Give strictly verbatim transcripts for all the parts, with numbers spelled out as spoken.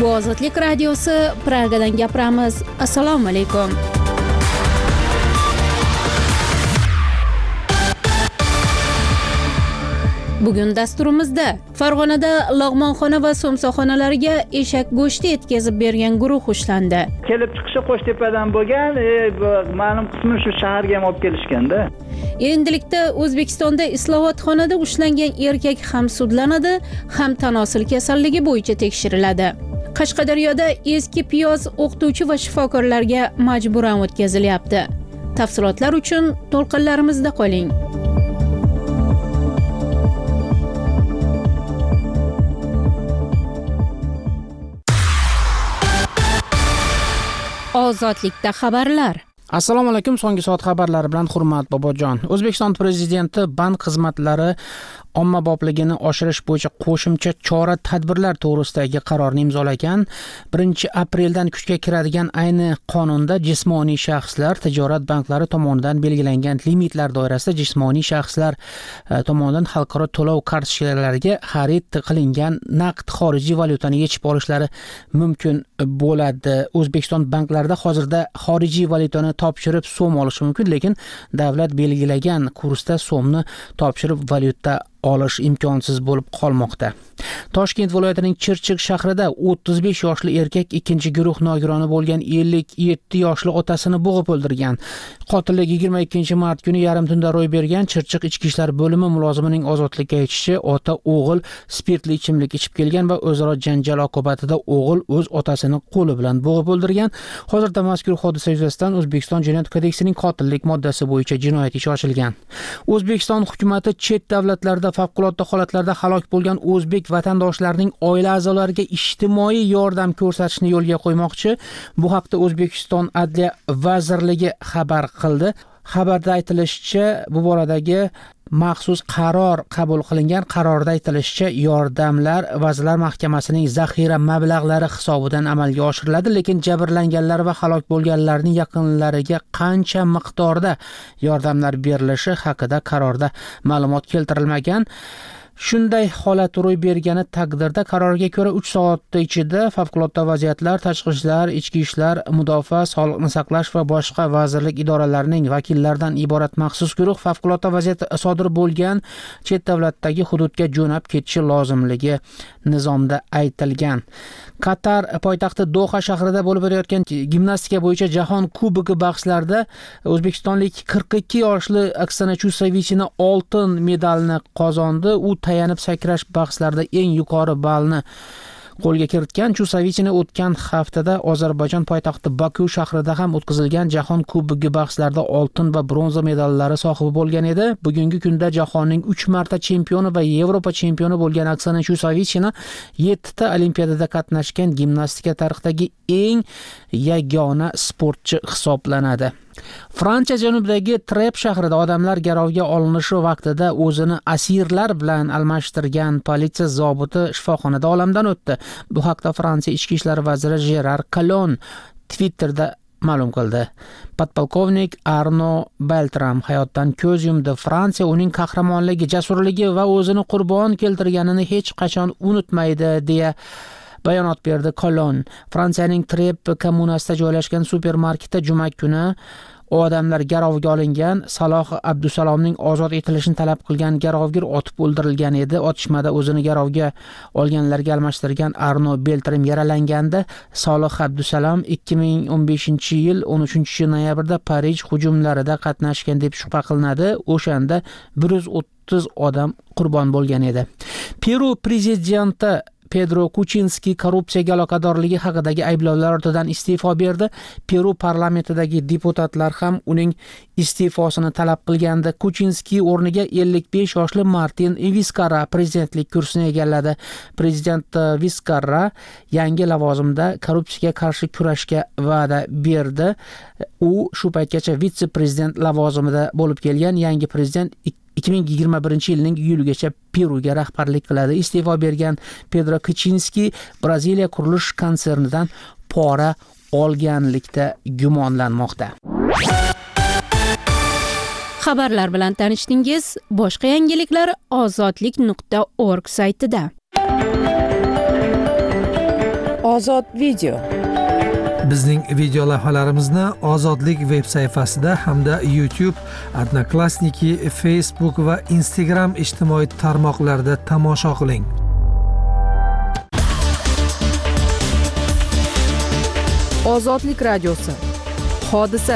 Bu Ozodlik radiosi, Pragadan gapiramiz. Assalomu alaykum. Bugun dasturimizda Farg'onada lag'monxona va somsaxonalariga eshak go'shti yetkazib bergan guruh ushlandi. Kelib chiqishi Qo'shtepadan bo'lgan, e, ma'lum qismi shu shaharga ham olib kelishganda. Endilikda O'zbekistonda islohotxonada ushlangan erkak ham sudlanadi, ham tanosil kasalligi bo'yicha tekshiriladi. Qashqadaryoda eski piyoz o'qituvchi va shifokorlarga majburan o'tkazilyapti. Tafsilotlar uchun to'lqinlarimizda qoling. Ozodlikda xabarlar. Assalomu alaykum. So'nggi soat xabarlari bilan Hurmat Bobojon. O'zbekiston prezidenti bank xizmatlari ommabopligini oshirish bo'yicha qo'shimcha chora-tadbirlar to'g'risidagi qarorni imzolagan. birinchi apreldan kuchga kiradigan ayni qonunda jismoniy shaxslar tijorat banklari tomonidan belgilangan limitlar doirasida jismoniy shaxslar tomonidan xalqaro to'lov kartochkalariga xarid qilingan naqd xorijiy valyutani yechib olishlari mumkin bo'ladi. O'zbekiston banklarida hozirda xorijiy valyutani topshirib so'm olish mumkin, lekin davlat belgilagan kursda so'mni topshirib valyuta olish imkonsiz bo'lib qolmoqda. Toshkent viloyatining Chirchiq shahrida o'ttiz besh yoshli erkak ikkinchi guruh nogironi bo'lgan ellik yetti yoshli otasini bo'g'ib o'ldirgan. Qotillik yigirma ikkinchi mart kuni yarim tunda ro'y bergan. Chirchiq ichki ishlar bo'limi mulozimining ozodlikka aytishicha, ota o'g'il spirtli ichimlik ichib kelgan va o'zaro janjal oqibatida o'g'il o'z otasini qo'li bilan bo'g'ib o'ldirgan. Hozirda mazkur hodisa yuzasidan O'zbekiston Jinoyat kodeksining qotillik moddasi bo'yicha jinoyat ishi ochilgan. O'zbekiston hukumatı chet davlatlarda favqulodda holatlarda halok bo'lgan o'zbek vatandoshlarning oila a'zolariga ijtimoiy yordam ko'rsatishni yo'lga qo'ymoqchi. Bu haqda O'zbekiston Adliya vazirligi xabar qildi. Xabarda aytilishicha, bu boradagi maxsus qaror qabul qilingan. Qarorda aytilishicha, yordamlar Vazirlar Mahkamasining zaxira mablag'lari hisobidan amalga oshiriladi, lekin jabrlanganlar va halok bo'lganlarning yaqinlariga qancha miqdorda yordamlar berilishi haqida qarorda ma'lumot keltirilmagan. Shunday holat ro'y bergani taqdirda qarorga ko'ra uch soat ichida favqulodda vaziyatlar, tashqi ishlar, ichki ishlar, mudofaa, sog'liqni saqlash va boshqa vazirlik idoralarining vakillaridan iborat maxsus guruh favqulodda vaziyat sodir bo'lgan chet davlatdagi hududga jo'nab ketishi lozimligi nizomda aytilgan. Qatar poytaxti Doha shahrida bo'lib o'tayotgan gimnastika bo'yicha jahon kubogi bahslarida o'zbekistonlik qirq ikki yoshli Oksana Chusovichina oltin medalni qozondi. U tayanib sakrash bahslarida eng yuqori ballni qo'lga kiritgan. Chusovichina o'tgan haftada Ozarbayjon poytaxti Baku shahrida ham o'tkazilgan jahon kubogi bahslarida oltin va bronza medallari sohibi bo'lgan edi. Bugungi kunda jahonning uch marta chempioni va Yevropa chempioni bo'lgan Oksana Chusovichina yetti ta olimpiadada qatnashgan gimnastika tarixidagi eng yagona sportchi hisoblanadi. Fransiya janubidagi Trep shahrida odamlar garovga olinishi vaqtida o'zini asirlar bilan almashtirgan politsiya zobiti shifoxonada olamdan o'tdi. Bu haqda Fransiya ichki ishlar vaziri Gerard Collon Twitterda ma'lum qildi. Podpolkovnik Arno Beltram hayotdan ko'z yumdi. Fransiya uning qahramonligi, jasurligi va o'zini qurbon keltirganini hech qachon unutmaydi deya bayonot berdi Collon. Fransiyaning Trep kommunasida joylashgan supermarketda juma kuni odamlar garovga olingan. Saloh Abdusalomning ozod etilishini talab qilgan garovgir otib o'ldirilgan edi. Otishmada o'zini garovga olganlarga almashtirgan Arno Beltram yaralangandi. Saloh Abdusalom ikki ming o'n beshinchi yil o'n uchinchi noyabrda Parij hujumlarida qatnashgan deb shubha qilinadi. O'shanda bir yuz o'ttiz odam qurbon bo'lgan edi. Peru prezidenti Pedro Kuchinski korrupsiyaga aloqadorligi haqidagi ayblovlar ortidan iste'fo berdi. Peru parlamentidagi deputatlar ham uning iste'fosini talab qilgandi. Kuchinski o'rniga ellik besh yoshli Martin Vizcarra prezidentlik kursini egalladi. Prezident Vizcarra yangi lavozimda korrupsiyaga qarshi kurashga va'da berdi. U shu paytgacha vitse-prezident lavozimida bo'lib kelgan. Yangi prezident ikki ming yigirma birinchi yilning iyuligacha Peruga rahbarlik qiladi. Iste'fo bergan Pedro Kuchinski Braziliya qurilish konsernidan pora olganlikda gumonlanmoqda. Xabarlar bilan tanishdingiz. Boshqa yangiliklar ozodlik nuqta org saytida. Ozod video. Bizning video lavhalarimizni Ozodlik veb sayfasida hamda YouTube, Odnoklassniki, Facebook va Instagram ijtimoiy tarmoqlarida tomosha qiling. Ozodlik radiosi. Hodisa.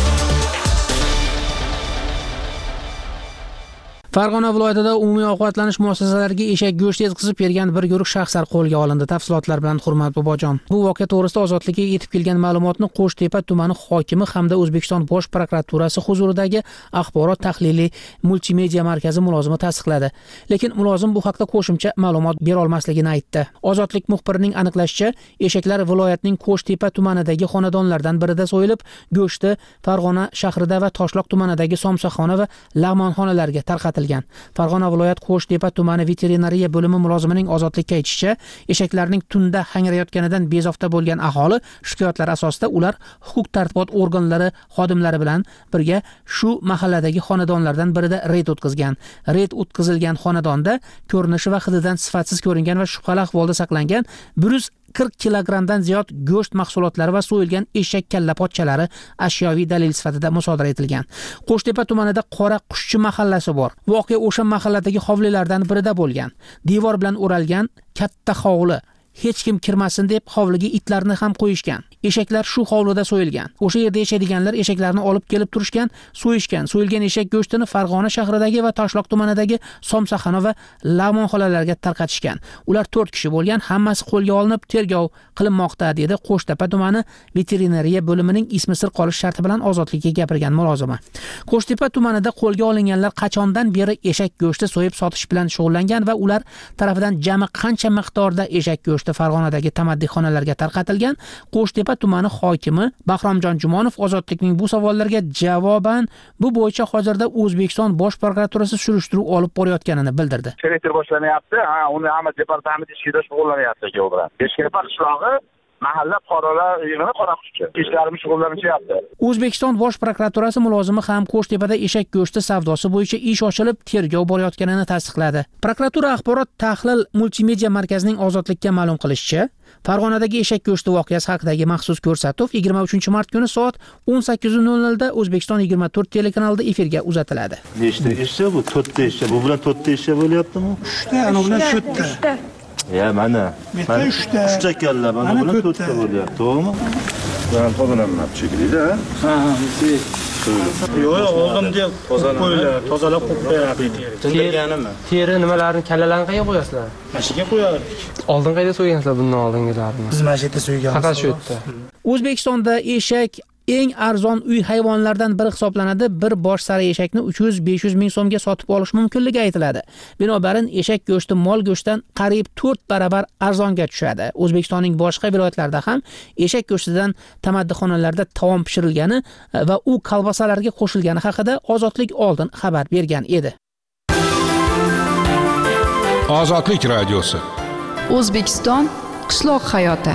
Farg'ona viloyatida umumiy ovqatlanish muassasalariga eshak go'shti yetkazib bergan bir guruh shaxslar qo'lga olindi. Tafsilotlar bilan Hurmat Bobojon. Bu voqea to'g'risida Ozodlikka yetib kelgan ma'lumotni Qo'shtepa tumani hokimi hamda O'zbekiston Bosh prokuraturasi huzuridagi axborot tahliliy multimedia markazi mulozimi tasdiqladi. Lekin mulozim bu haqda qo'shimcha ma'lumot bera olmasligini aytdi. Ozodlik muxbirining aniqlashicha, eshaklar viloyatning Qo'shtepa tumanidagi xonadonlardan birida so'yilib, go'shti Farg'ona shahrida va Toshloq tumanidagi somsaxona va lag'monxonalarga tarqatilgan. Farg'ona viloyat Qo'shtepa tumani veterinariya bo'limi mulozimining Ozodlikka aytishicha, eshaklarning tunda hangrayotganidan bezovta bo'lgan aholi shikoyatlar asosida ular huquq tartibot organlari xodimlari bilan birga shu mahalladagi xonadonlardan birida reyd o'tkazgan. Reyd o'tkazilgan xonadonda ko'rinishi va hididan sifatsiz ko'ringan va shubhali ahvolda saqlangan bir yuz qirq kilogrammdan ziyod go'sht mahsulotlari va so'yilgan eshak kalla pochchalari ashyoviy dalil sifatida musodara etilgan. Qo'shtepa tumanida Qora Qushchi mahallasi bor. Voqea o'sha mahalladagi hovlilardan birida bo'lgan. Devor bilan o'ralgan katta hovli. Hech kim kirmasin deb hovliga itlarni ham qo'yishgan. Eshaklar shu hovlida so'yilgan. O'sha yerda yashaydiganlar eshaklarni olib kelib turishgan, so'yishgan. So'yilgan eshak go'shtini Farg'ona shahridagi va Toshloq tumanidagi somsaxona va lag'monxonalarga tarqatishgan. Ular to'rt kishi bo'lgan, hammasi qo'lga olinib tergov qilinmoqda, dedi Qo'shtepa tumani veterinariya bo'limining ismi sir qolish sharti bilan Ozodlikka gapirgan mulozima. Qo'shtepa tumanida qo'lga olinganlar qachondan beri eshak go'shti so'yib sotish bilan shug'ullangan va ular tarafidan jami qancha miqdorda eshak go'shti Farg'onadagi tamaddixonalarga tarqatilgan? Qo'shtepa tumani hokimi Bahromjon Jumonov Ozodlikning bu savollariga javoban bu bo'yicha hozirda O'zbekiston Bosh prokuraturasi surishtiruv olib borayotganini bildirdi. Selektor boshlanyapti. Ha, uni hamma departament ishida shug'ullanyapti u bilan. Beshkapa qishlog'i mahalla fuqarolar yig'ini Qora Qushchi ishlarimiz shug'ullanishyapti. O'zbekiston Bosh prokuraturasi mulozimi ham Qo'shtepada eshak go'shti savdosi bo'yicha ish ochilib, tergov borayotganini tasdiqladi. Prokuratura axborot tahlil multimedia markazining Ozodlikka ma'lum qilishicha, Farg'onadagi eshak go'shti voqeasi haqidagi maxsus ko'rsatuv yigirma uchinchi mart kuni soat o'n sakkiz nol nol da O'zbekiston yigirma to'rt telekanalida efirga uzatiladi. Nechta eshak bu? to'rtta eshak. Bu bilan to'rtta eshak bo'lyaptimi? uchta, ana bilan to'rtta. Ya mana. Mana uchta. uchta kalla, mana bilan to'rtta bo'lyapti, to'g'rimi? Ben tozalanmab chekildi-da. Ha, ha, yo'q, yo'q, oldin deb qo'ylar, tozalab qo'yib beradi. Tindirganimi? Teri nimalarni kallalarni qayerga qo'yasizlar? Mashiga qo'yardik. Oldin qayerda so'ygansizlar bundan oldingilarini? Biz mashida so'yganmiz. Faqat shu yerda. O'zbekistonda eshak eng arzon uy hayvonlaridan biri hisoblanadi. Bir bosh sara eshakni uch yuz besh yuz ming so'mga sotib olish mumkinligi aytiladi. Binobarin eshak go'shti mol go'shtidan qariyb to'rt barobar arzonga tushadi. O'zbekistonning boshqa viloyatlarida ham eshak go'shtidan tamaddixonalarda taom pishirilgani va u kolbasalarga qo'shilgani haqida Ozodlik oldin xabar bergan edi. Ozodlik radiosi. O'zbekiston qishloq hayoti.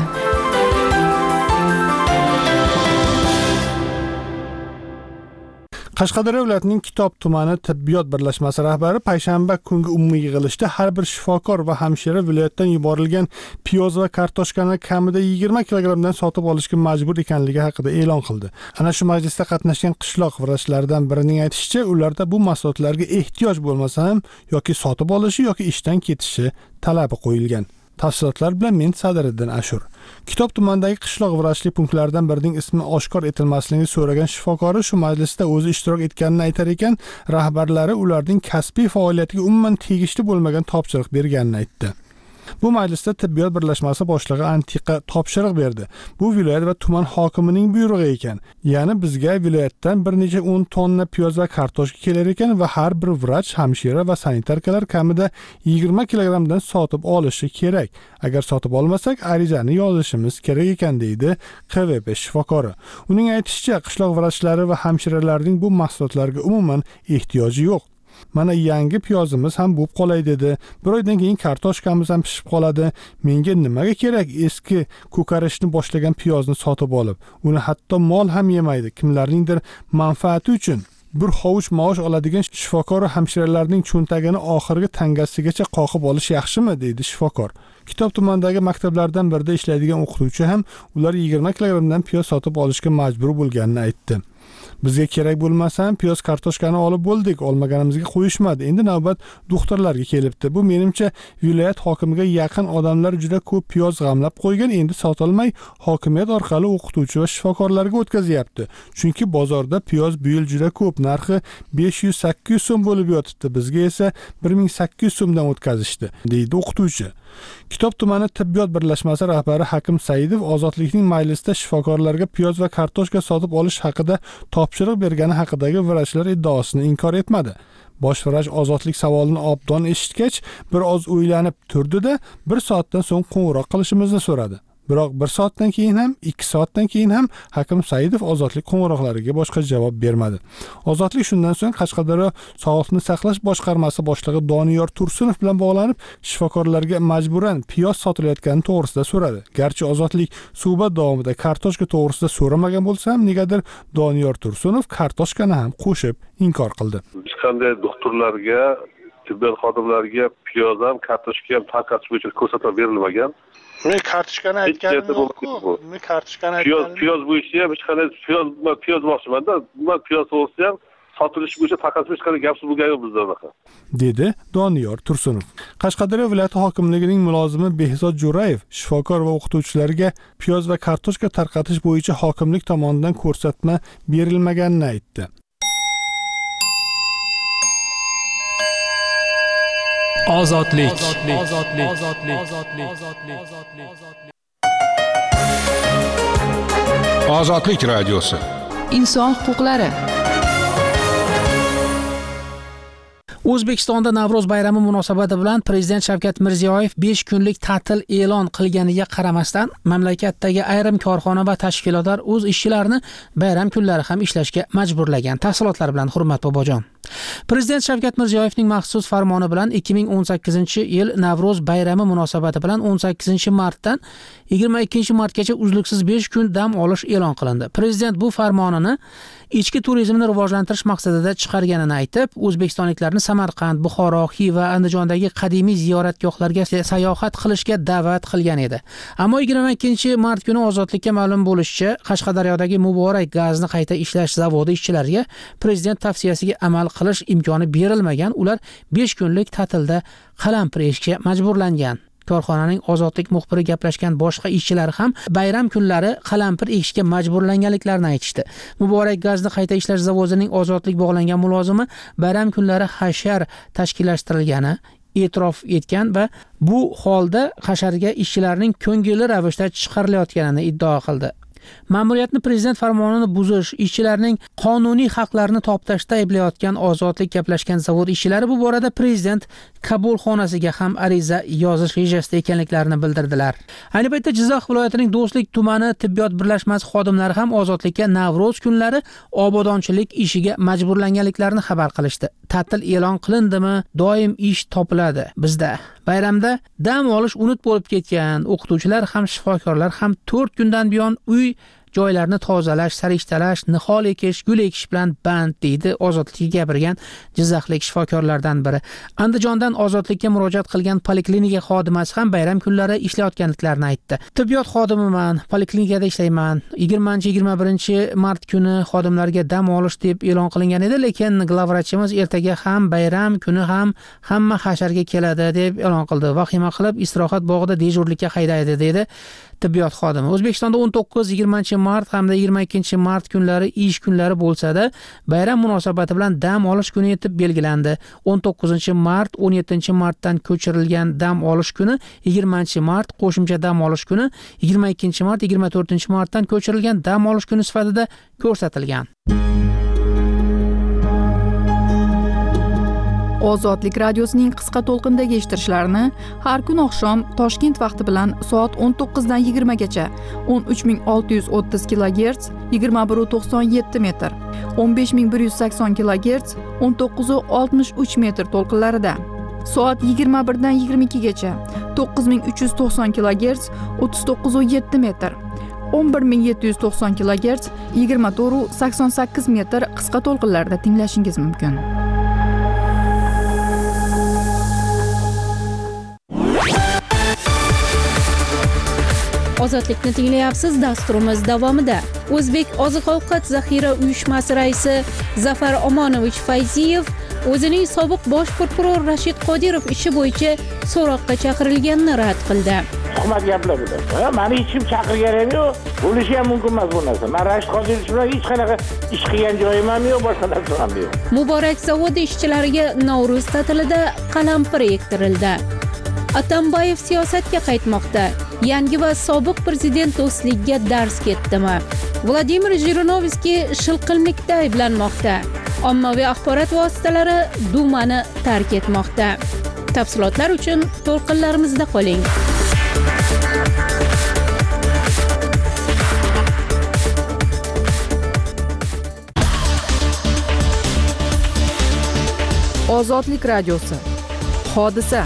Qashqadaryo viloyatining Kitob tumani tibbiyot birlashmasi rahbari payshanba kungi umumiy yig'ilishda har bir shifokor va hamshira viloyatdan yuborilgan piyoz va kartoshkani kamida yigirma kilogrammdan sotib olishga majbur ekanligi haqida e'lon qildi. Ana shu majlisda qatnashgan qishloq vrachlaridan birining aytishicha, ularda bu mahsulotlarga ehtiyoj bo'lmasa ham yoki sotib olishi yoki ishdan ketishi talabi qo'yilgan. Tafsilotlar bilan men Sadiriddin Ashur. Kitob tumanidagi qishloq vrachlik punktlaridan birining ismi oshkor etilmasligini so'ragan shifokori shu majlisda o'zi ishtirok etganini aytar ekan, rahbarlari ularning kasbiy faoliyatiga umuman tegishli bo'lmagan topshiriq berganini aytdi. Bu majlisda tibbiyot birlashmasi boshlig'i Antiqa topshiriq berdi. Bu viloyat va tuman hokimining buyrug'i ekan. Ya'ni bizga viloyatdan bir necha o'n tonna piyoz va kartoshka kelar ekan va har bir vrach, hamshira va sanitarkalar kamida yigirma kilogrammdan sotib olishi kerak. Agar sotib olmasak, arizani yozishimiz kerak ekan, deydi Q V P shifokori. Uning aytishicha, qishloq vrachlari va hamshiralarning bu mahsulotlarga umuman ehtiyoji yo'q. Mana yangi piyozimiz ham bo'lib qolay dedi. Bir oydan keyin kartoshkamiz ham pishib qoladi. Menga nimaga kerak eski ko'karishni boshlagan piyozni sotib olib? Uni hatto mol ham yemaydi. Kimlarningdir manfaati uchun bir hovuch maosh oladigan shifokor hamshiralarning cho'ntagini oxirgi tangasigacha qoqib olish yaxshimi, deydi shifokor. Kitob tumanidagi maktablardan birida ishlaydigan o'qituvchi ham ular yigirma kilogrammdan piyoz sotib olishga majbur bo'lganini aytdi. Bizga kerak bo'lmasa ham piyoz kartoshkani olib bo'ldik, olmaganimizga qo'yishmadi. Endi navbat doktorlarga kelibdi. Bu menimcha viloyat hokimiga yaqin odamlar juda ko'p piyoz g'amlab qo'ygan, endi sotolmay hokimiyat orqali o'qituvchi va shifokorlarga o'tkazyapti. Chunki bozorda piyoz bu yil juda ko'p, narxi besh yuz sakkiz yuz so'm bo'lib yotibdi. Bizga esa bir ming sakkiz yuz so'mdan o'tkazishdi, deydi o'qituvchi. Kitob tumani tibbiyot birlashmasi rahbari Hakim Saidov Ozodlikning majlisida shifokorlarga piyoz va kartoshka sotib olish haqida topshiriq bergani haqidagi vrachlar iddaosini inkor etmadi. Bosh vrach Ozodlik savolini obdon eshitgach, bir oz o'ylanib turdi-da, bir soatdan so'ng qo'ng'iroq qilishimizni so'radi. Biroq bir soatdan keyin ham, ikki soatdan keyin ham Hakim Saidov Ozodlik qo'ng'iroqlariga boshqa javob bermadi. Ozodlik shundan so'ng Qashqadaryo Sog'liqni saqlash boshqarmasi boshlig'i Doniyor Tursunov bilan bog'lanib, shifokorlarga majburan piyoz sotilayotgani to'g'risida so'radi. Garchi Ozodlik suhbat davomida kartoshka to'g'risida so'ramagan bo'lsa ham, negadir Doniyor Tursunov kartoshkani ham qo'shib inkor qildi. Hech qanday doktorlarga, tibbiyot xodimlariga piyoz ham, kartoshka ham tarqatish bo'yicha ko'rsatma berilmagan. Men kartoshkani aytganim yo'q-ku. Men kartoshkani aytganim. Piyoz bo'yicha ham hech qanday piyoz piyoz moqchiman-da. Bu piyoz bo'lsa ham sotilish bo'yicha tarqatish hech qanday gap bo'lgan yo'q bizda unaqa, dedi Doniyor Tursunov. Qashqadaryo viloyati hokimligining mulozimi Behzod Jo'rayev shifokor va o'qituvchilarga piyoz va kartoshka tarqatish bo'yicha hokimlik tomonidan ko'rsatma berilmaganini aytdi. Ozodlik. Ozodlik radiosi. Inson huquqlari. O'zbekistonda Navro'z bayrami munosabati bilan Prezident Shavkat Mirziyoyev besh kunlik ta'til e'lon qilganiga qaramasdan, mamlakatdagi ayrim korxona va tashkilotlar o'z ishchilarini bayram kunlari ham ishlashga majburlagan. Tafsilotlar bilan Hurmat Bobojon. Prezident Shavkat Mirziyoyevning maxsus farmoni bilan ikki ming o'n sakkizinchi yil Navro'z bayrami munosabati bilan o'n sakkizinchi martdan yigirma ikkinchi martgacha uzluksiz besh kun dam olish e'lon qilindi. Prezident bu farmonini ichki turizmni rivojlantirish maqsadida chiqarganini aytib, o'zbekistonliklarni Samarqand, Buxoro, Xiva, Andijondagi qadimiy ziyoratgohlarga sayohat qilishga da'vat qilgan edi. Ammo yigirma ikkinchi mart kuni ozodlikka ma'lum bo'lishicha, Qashqadaryodagi Muborak gazni qayta ishlash zavodi ishchilariga prezident tavsiyasiga amal qilish imkoni berilmagan, ular besh kunlik ta'tilda qalampir ekishga majburlangan. Korxonaning ozodlik muxbiri gaplashgan boshqa ishchilar ham bayram kunlari qalampir ekishga majburlanganliklarini aytishdi. Muborak gazni qayta ishlash zavodining ozodlik bog'langan mulozimi bayram kunlari hashar tashkillashtirilgani e'tirof etgan va bu holda hasharga ishchilarning ko'ngilli ravishda chiqarilayotganini iddao qildi. Ma'muriyatni prezident farmonini buzish, ishchilarning qonuniy haqlarini toptashda ayblayotgan ozodlik gaplashgan zavod ishchilari bu borada prezident qabulxonasiga ham ariza yozish rejasida ekanliklarini bildirdilar. Ayni paytda Jizzax viloyatining Do'stlik tumani tibbiyot birlashmasi xodimlari ham ozodlikka Navro'z kunlari obodonchilik ishiga majburlanganliklarini xabar qilishdi. Ta'til e'lon qilindimi, doim ish topiladi bizda. Bayramda dam olish unut bo'lib ketgan o'qituvchilar ham shifokorlar ham to'rt kundan buyon uy joylarni tozalash, sarishtalash, nihol ekish, gul ekish bilan band, deydi ozodlikka gapirgan jizzaxlik shifokorlardan biri. Andijondan ozodlikka murojaat qilgan poliklinika xodimasi ham bayram kunlari ishlayotganliklarini aytdi. Tibbiyot xodimiman, poliklinikada ishlayman. yigirmanchi yigirma birinchi mart kuni xodimlarga dam olish deb e'lon qilingan edi, lekin glavvrachimiz ertaga ham bayram kuni ham hamma hasharga keladi deb e'lon qildi. Vahima qilib istirohat bog'ida dejurlikka haydaydi, dedi tibbiyot xodimi. O'zbekistonda o'n to'qqiz yigirmanchi mart hamda yigirma ikkinchi mart kunlari ish kunlari bo'lsa-da, bayram munosabati bilan dam olish kuni etib belgilandi. o'n to'qqizinchi mart o'n yettinchi martdan ko'chirilgan dam olish kuni, yigirmanchi mart qo'shimcha dam olish kuni, yigirma ikkinchi mart yigirma to'rtinchi martdan ko'chirilgan dam olish kuni sifatida ko'rsatilgan. Ozodlik radiosining qisqa to'lqindagi eshittirishlarini har kun oqshom Toshkent vaqti bilan soat o'n to'qqiz dan yigirma gacha o'n uch ming olti yuz o'ttiz kilogerts yigirma bir nuqta to'qson yetti metr, o'n besh ming bir yuz sakson kilogerts o'n to'qqiz nuqta oltmish uch metr to'lqinlarida, soat yigirma bir dan yigirma ikki gacha to'qqiz ming uch yuz to'qson kilogerts o'ttiz to'qqiz nuqta yetti metr, o'n bir ming yetti yuz to'qson kilogerts yigirma to'rt nuqta sakson sakkiz metr qisqa to'lqinlarda tinglashingiz mumkin. Ozodlikni tinglayapsiz. Dasturimiz davomida O'zbek oziq-ovqat zaxira uyushmasi raisi Zafar Omonovich Fayziyev o'zining sobiq bosh prokuror Rashid Qodirov ishi bo'yicha so'roqqa chaqirilganini rad qildi. Tuhmat gaplar bular. Meni hech kim chaqirganim yo'q. Bo'lishi ham mumkin emas bu narsa. Men Rashid Qodirov bilan hech qanaqa ish qilgan joyim ham yo'q, boshqa narsa ham yo'q. Muborak zavodi ishchilariga Navro'z ta'tilida qalampir ektirildi. Atambayev siyosatga qaytmoqda. Yangi va sobiq prezident do'stlikka dars ketdimi? Vladimir Jirinovskiy shilqimlikda ayblanmoqda. Ommaviy axborot vositalari Dumani tark etmoqda. Tafsilotlar uchun to'lqinlarimizda qoling. Ozodlik radiosi. Hodisa.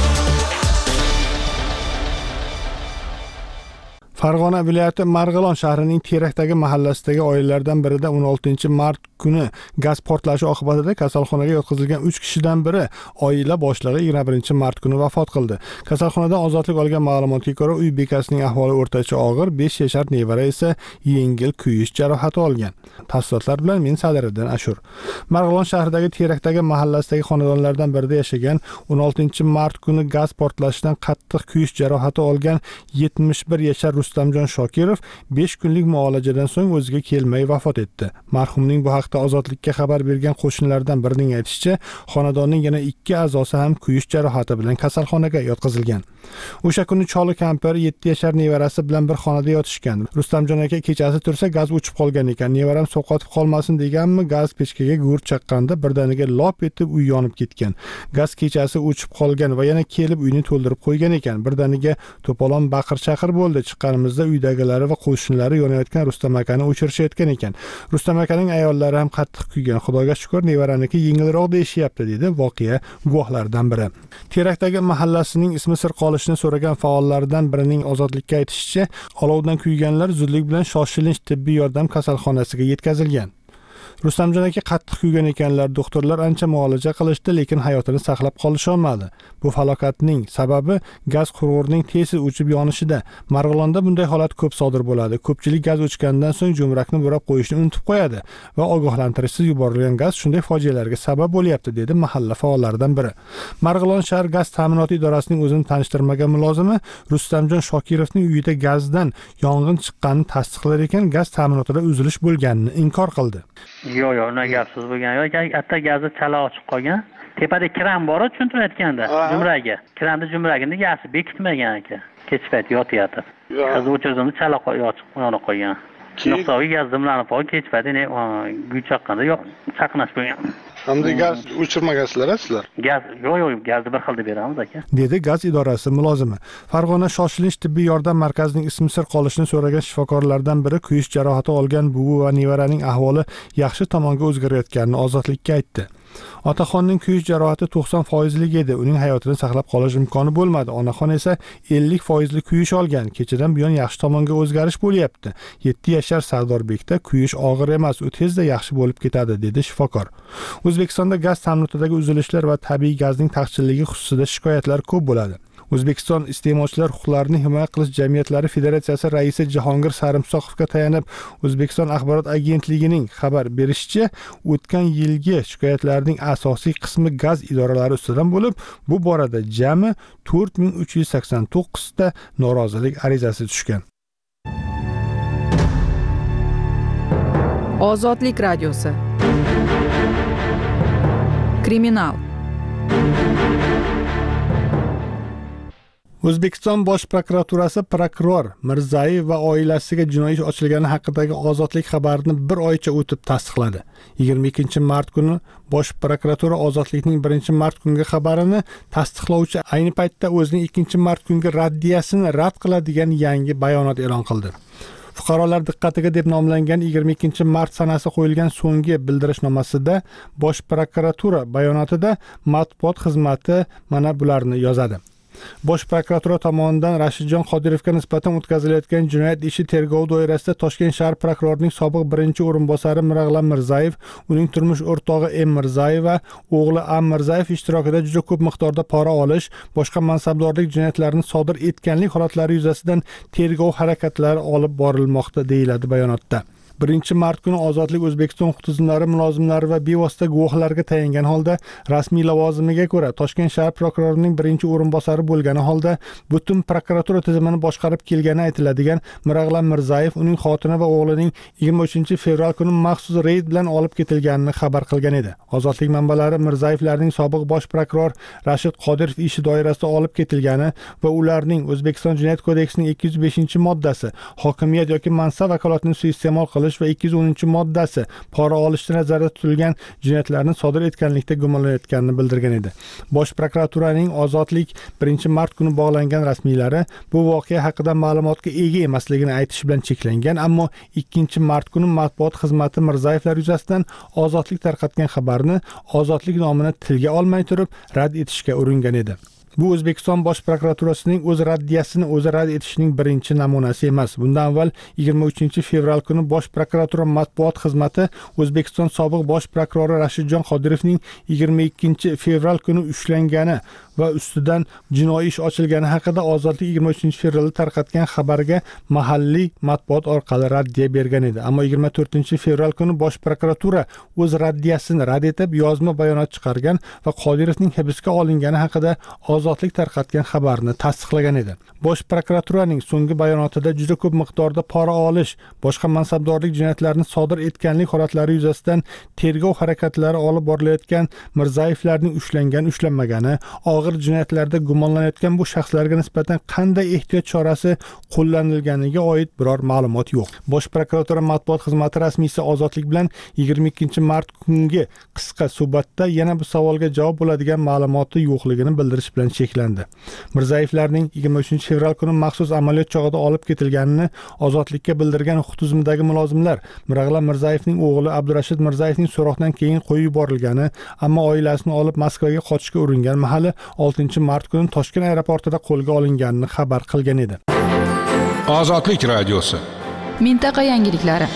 Farg'ona viloyati Marg'ilon shahrining Terakdagi mahallasidagi oilalardan birida o'n oltinchi mart kuni gaz portlashi oqibatida kasalxonaga yotqizilgan uch kishidan biri oila boshlig'i yigirma birinchi mart kuni vafot qildi. Kasalxonadan ozodlik olgan ma'lumotga ko'ra, uy bekasining ahvoli o'rtacha og'ir, besh yashar nevara esa yengil kuyish jarohati olgan. Tafsilotlar bilan men Sadiriddin Ashur. Marg'ilon shahridagi Terakdagi mahallasidagi xonadonlardan birida yashagan o'n oltinchi mart kuni gaz portlashidan qattiq kuyish jarohati olgan yetmish bir yashar Rustamjon Shokirov besh kunlik muolajadan so'ng o'ziga kelmay vafot etdi. Marhumning bu haqda Ozodlikka xabar bergan qo'shnilardan birining aytishicha, xonadonning yana ikki a'zosi ham kuyish jarohati bilan kasalxonaga yotqizilgan. O'sha kuni choli kampir yetti yashar nevarasi bilan bir xonada yotishgan. Rustamjon aka kechasi tursa gaz o'chib qolgan ekan. Nevaram sovqotib qolmasin deganmi, gaz pechkaga go'r chaqqanda birdaniga lop etib uy yonib ketgan. Gaz kechasi o'chib qolgan va yana kelib uyni to'ldirib qo'ygan ekan. Birdaniga to'polon baqir-chaqir bo'ldi. Chiqqanimizda uydagilari va qo'shnilari yonayotgan Rustam akani o'chirishayotgan ekan. Rustam akaning ayollari ham qattiq kuygan. Xudoga shukr, nevaraniki yengilroq deyishyapti, dedi voqea guvohlaridan biri. Terakdagi mahallasining ismi sir qolishini so'ragan faollardan birining Ozodlikka aytishicha, olovdan kuyganlar zudlik bilan shoshilinch tibbiy yordam kasalxonasiga yetkazilgan. Rustamjon aka qattiq kuygan ekanlar. Doktorlar ancha muolaja qilishdi, lekin hayotini saqlab qolisha olmadi. Bu falokatning sababi gaz qurg'urning tez o'chib yonishida. Marg'ilonda bunday holat ko'p sodir bo'ladi. Ko'pchilik gaz o'chgandan so'ng jo'mrakni burab qo'yishni unutib qo'yadi va ogohlantirishsiz yuborilgan gaz shunday fojialarga sabab bo'lyapti, dedi mahalla faollaridan biri. Marg'ilon shahar gaz ta'minoti idorasining o'zini tanishtirmagan mulozimi Rustamjon Shokirovning uyida gazdan yong'in chiqqanini tasdiqlar ekan, gaz ta'minotida uzilish bo'lganini inkor qildi. Yo'q, yo'q, unday gapsiz bo'lgan. Yo'q, katta gazni chala ochib qolgan. Tepada kran bor, tushuntirayotganda, jumraga. Kranning jumragini gazi bekitmagan aka. Kech payt yotyapti. Qiz o'chirdimni chala ochib yonib qolgan. Nuqsonga gaz dimlanib qolgan, kech payt ne guy chaqqanda yo'q, chaqnash bo'lgan. Hamda gaz o'chirmagasizlar, sizlar? Gaz, yo'q, yo'q, gazni bir xilda beramiz aka. Dedi gaz idorasi mulozimi. Farg'ona shoshilinch tibbiy yordam markazining ismi sir qolishini so'ragan shifokorlardan biri kuyish jarohati olgan buvi va nevaraning ahvoli yaxshi tomonga o'zgarayotganini Ozodlikka aytdi. Otaxonning kuyish jarohati to'qson foizlik edi. Uning hayotini saqlab qolish imkoni bo'lmadi. Onaxon esa ellik foizli kuyish olgan. Kechadan buyon yaxshi tomonga o'zgarish bo'lyapti. yetti yashar Sardorbekda kuyish og'ir emas, u tezda yaxshi bo'lib ketadi, dedi shifokor. O'zbekistonda gaz ta'minotidagi uzilishlar va tabiiy gazning taqchilligi xususida shikoyatlar ko'p bo'ladi. O'zbekiston iste'molchilar huquqlarini himoya qilish jamiyatlari federatsiyasi raisi Jahongir Sarimsoqovga tayanib, O'zbekiston axborot agentligining xabar berishicha, o'tgan yilgi shikoyatlarning asosiy qismi gaz idoralari ustidan bo'lib, bu borada jami to'rt ming uch yuz sakson to'qqiz ta norozilik arizasi tushgan. Ozodlik radiosi. Kriminal. O'zbekiston Bosh prokuraturasi prokuror Mirzayev va oilasiga jinoiy ish ochilgani haqidagi Ozodlik xabarini bir oycha o'tib tasdiqladi. yigirma ikkinchi mart kuni Bosh prokuratura Ozodlikning birinchi mart kungi xabarini tasdiqlovchi ayni paytda o'zining ikkinchi mart kungi raddiyasini rad qiladigan yangi bayonot e'lon qildi. Fuqarolar diqqatiga deb nomlangan yigirma ikkinchi mart sanasi qo'yilgan so'nggi bildirishnomasida Bosh prokuratura bayonotida matbuot xizmati mana bularni yozadi. Bosh prokuratura tomonidan Rashidjon Qodirovga nisbatan o'tkazilayotgan jinoyat ishi tergovi doirasida Toshkent shahar prokurorining sobiq birinchi o'rinbosari Mirag'lan Mirzayev, uning turmush o'rtog'i M Mirzayeva, o'g'li A Mirzayev ishtirokida juda ko'p miqdorda pora olish, boshqa mansabdorlik jinoyatlarini sodir etganlik holatlari yuzasidan tergov harakatlari olib borilmoqda deyiladi bayonotda. birinchi mart kuni Ozodlik O'zbekiston huquq tizimlari mulozimlari va bevosita guvohlarga tayangan holda rasmiy lavozimiga ko'ra Toshkent shahar prokurorining birinchi o'rinbosari bo'lgani holda butun prokuratura tizimini boshqarib kelgani aytiladigan Mirag'lan Mirzayev uning xotini va o'g'lining yigirma uchinchi fevral kuni maxsus reyd bilan olib ketilganini xabar qilgan edi. Ozodlik manbalari Mirzayevlarning sobiq bosh prokuror Rashid Qodirov ishi doirasida olib ketilgani va ularning O'zbekiston Jinoyat kodeksining ikki yuz beshinchi moddasi hokimiyat yoki mansab vakolatini suiiste'mol qilish va ikki yuz o'ninchi moddasi pora olishda nazarda tutilgan jinoyatlarni sodir etganlikda gumonlanayotganini bildirgan edi. Bosh prokuraturaning Ozodlik birinchi mart kuni bog'langan rasmiylari bu voqea haqida ma'lumotga ega emasligini aytish bilan cheklangan, ammo ikkinchi mart kuni matbuot xizmati Mirzayevlar yuzasidan Ozodlik tarqatgan xabarni Ozodlik nomini tilga olmay turib rad etishga uringan edi. Bu O'zbekiston Bosh prokuraturasining o'z raddiyasini o'zi rad etishining birinchi namunasi emas. Bundan avval yigirma uchinchi fevral kuni Bosh prokuratura matbuot xizmati O'zbekiston sobiq bosh prokurori Rashidjon Qodirovning yigirma ikkinchi fevral kuni ushlangani va ustidan jinoiy ish ochilgani haqida Ozodlik yigirma uchinchi fevralda tarqatgan xabarga mahalliy matbuot orqali raddiya bergan edi. Ammo yigirma to'rtinchi fevral kuni Bosh prokuratura o'z raddiyasini rad etib yozma bayonot chiqargan va Qodirovning hibsga olingani haqida Ozodlik tarqatgan xabarni tasdiqlagan edi. Bosh prokuraturaning so'nggi bayonotida juda ko'p miqdorda pora olish, boshqa mansabdorlik jinoyatlarini sodir etganlik holatlari yuzasidan tergov harakatlari olib borilayotgan Mirzayevlarning ushlangan ushlanmagani, og'ir jinoyatlarda gumonlanayotgan bu shaxslarga nisbatan qanday ehtiyot chorasi qo'llanilganiga oid biror ma'lumot yo'q. Bosh prokuratura matbuot xizmati rasmiysi Ozodlik bilan yigirma ikkinchi mart kungi qisqa suhbatda yana bu savolga javob bo'ladigan ma'lumoti yo'qligini bildirish bilan cheklandi. Mirzayevlarning yigirma uchinchi fevral kuni maxsus amaliyot chog'ida olib ketilganini Ozodlikka bildirgan huquq tizimidagi mulozimlar Mirag'lan Mirzayevning o'g'li Abdurashid Mirzayevning so'roqdan keyin qo'yib yuborilgani, ammo oilasini olib Moskvaga qochishga uringan mahali oltinchi mart kuni Toshkent aeroportida qo'lga olinganini xabar qilgan edi. Ozodlik radiosi. Mintaqa yangiliklari.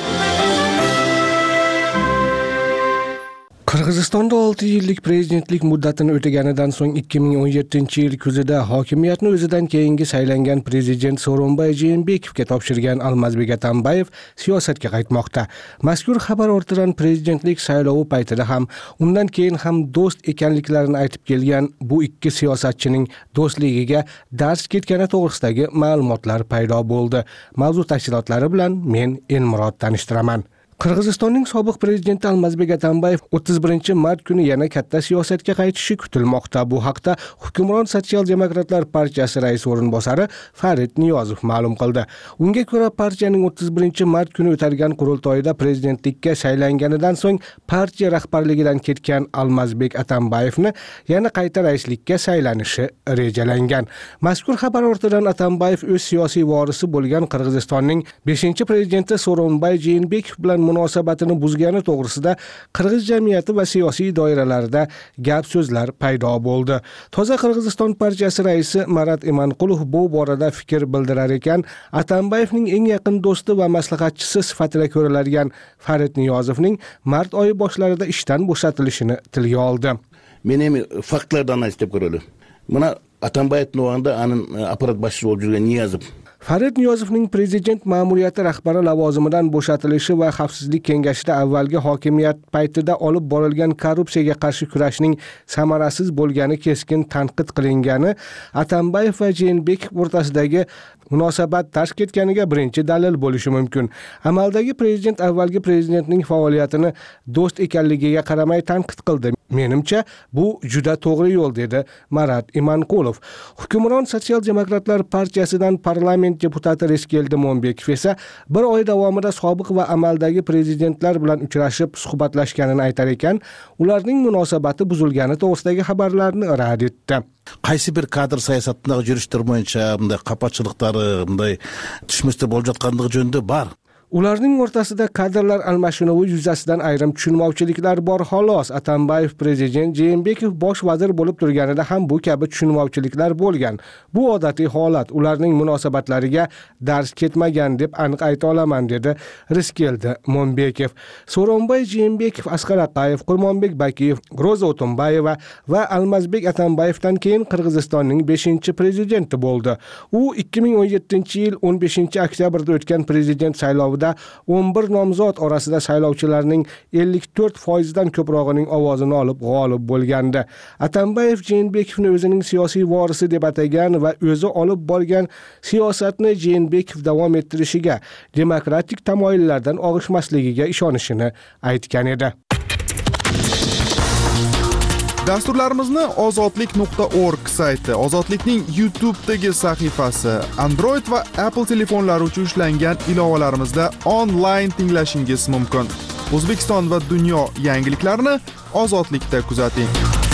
Qirg'izistonda olti yillik prezidentlik muddatini o'taganidan so'ng ikki ming o'n yettinchi yil kuzida hokimiyatni o'zidan keyingi saylangan prezident Sooronbay Jeenbekovga topshirgan Almazbek Atambayev siyosatga qaytmoqda. Mazkur xabar ortidan prezidentlik saylovi paytida ham, undan keyin ham do'st ekanliklarini aytib kelgan bu ikki siyosatchining do'stligiga dars ketgani to'g'risidagi ma'lumotlar paydo bo'ldi. Mavzu tafsilotlari bilan men Elmurod tanishtiraman. Qirg'izistonning sobiq prezidenti Almazbek Atambayev o'ttiz birinchi mart kuni yana katta siyosatga qaytishi kutilmoqda. Bu haqda hukmron Sotsial-demokratlar partiyasi rais o'rinbosari Farid Niyozov ma'lum qildi. Unga ko'ra, partiyaning o'ttiz birinchi mart kuni o'tadigan qurultoyida prezidentlikka saylanganidan so'ng partiya rahbarligidan ketgan Almazbek Atambayevni yana qayta raislikka saylanishi rejalangan. Mazkur xabar ortidan Atambayev o'z siyosiy vorisi bo'lgan Qirg'izistonning beshinchi prezidenti Sooronbay Jeenbekov bilan munosabatini buzgani to'g'risida qirg'iz jamiyati va siyosiy doiralarida gap so'zlar paydo bo'ldi. Toza Qirg'iziston partiyasi raisi Marat Imanqulov bu borada fikr bildirar ekan, Atambayevning eng yaqin do'sti va maslahatchisi sifatida ko'riladigan Farid Niyozovning mart oyi boshlarida ishdan bo'shatilishini tilga oldi. Men ham faktlardan aytib ko'raman. Mana Atambayevning o'g'lida anin apparat boshlig'i bo'lib yurgan Niyozov Farid Niyozovning prezident ma'muriyati rahbari lavozimidan bo'shatilishi va xavfsizlik kengashida avvalgi hokimiyat paytida olib borilgan korrupsiyaga qarshi kurashning samarasiz bo'lgani keskin tanqid qilingani Atambayev va Jeenbekov o'rtasidagi munosabat tark ketganiga birinchi dalil bo'lishi mumkin. Amaldagi prezident avvalgi prezidentning faoliyatini do'st ekanligiga qaramay tanqid qildi. Menimcha, bu juda to'g'ri yo'l, dedi Marat Imanqulov. Hukmron Sotsial-demokratlar partiyasidan parlament deputati Reskel Dimonbekov esa bir oy davomida sobiq va amaldagi prezidentlar bilan uchrashib suhbatlashganini aytar ekan, ularning munosabati buzilgani to'g'risidagi xabarlarni rad etdi. Qaysi bir kadr siyosatidagi yurishlar bo'yicha bunday qapachiliklar, bunday tushmislar bo'lib жатқандығы жөнінде бар. Ularning o'rtasida kadrlar almashinuvi yuzasidan ayrim tushunmovchiliklar bor xolos. Atambayev prezident Jeenbekov bosh vazir bo'lib turganida ham bu kabi tushunmovchiliklar bo'lgan. Bu odatiy holat. Ularning munosabatlariga dars ketmagan deb aniq ayta olaman, dedi Riskeldi Monbekov. So'ronbay Jeenbekov, Asqar Aqayev, Qurmonbek Bakiyev, Ro'za O'tumbayeva va Almazbek Atambayevdan keyin Qirg'izistonning beshinchi prezidenti bo'ldi. U ikki ming o'n yettinchi yil o'n beshinchi oktyabrda o'tgan prezident saylovida o'n bir nomzod orasida saylovchilarning ellik to'rt foizdan ko'prog'ining ovozini olib g'olib bo'lgandi. Atambayev Jeenbekovni o'zining siyosiy vorisi deb atagan va o'zi olib borgan siyosatni Jeenbekov davom ettirishiga, demokratik tamoyillardan og'ishmasligiga ishonishini aytgan edi. Dasturlarimizni ozodlik nuqta org sayti, Ozodlikning YouTube'dagi sahifasi, Android va Apple telefonlari uchun ishlangan ilovalarimizda onlayn tinglashingiz mumkin. O'zbekiston va dunyo yangiliklarini Ozodlikda kuzating.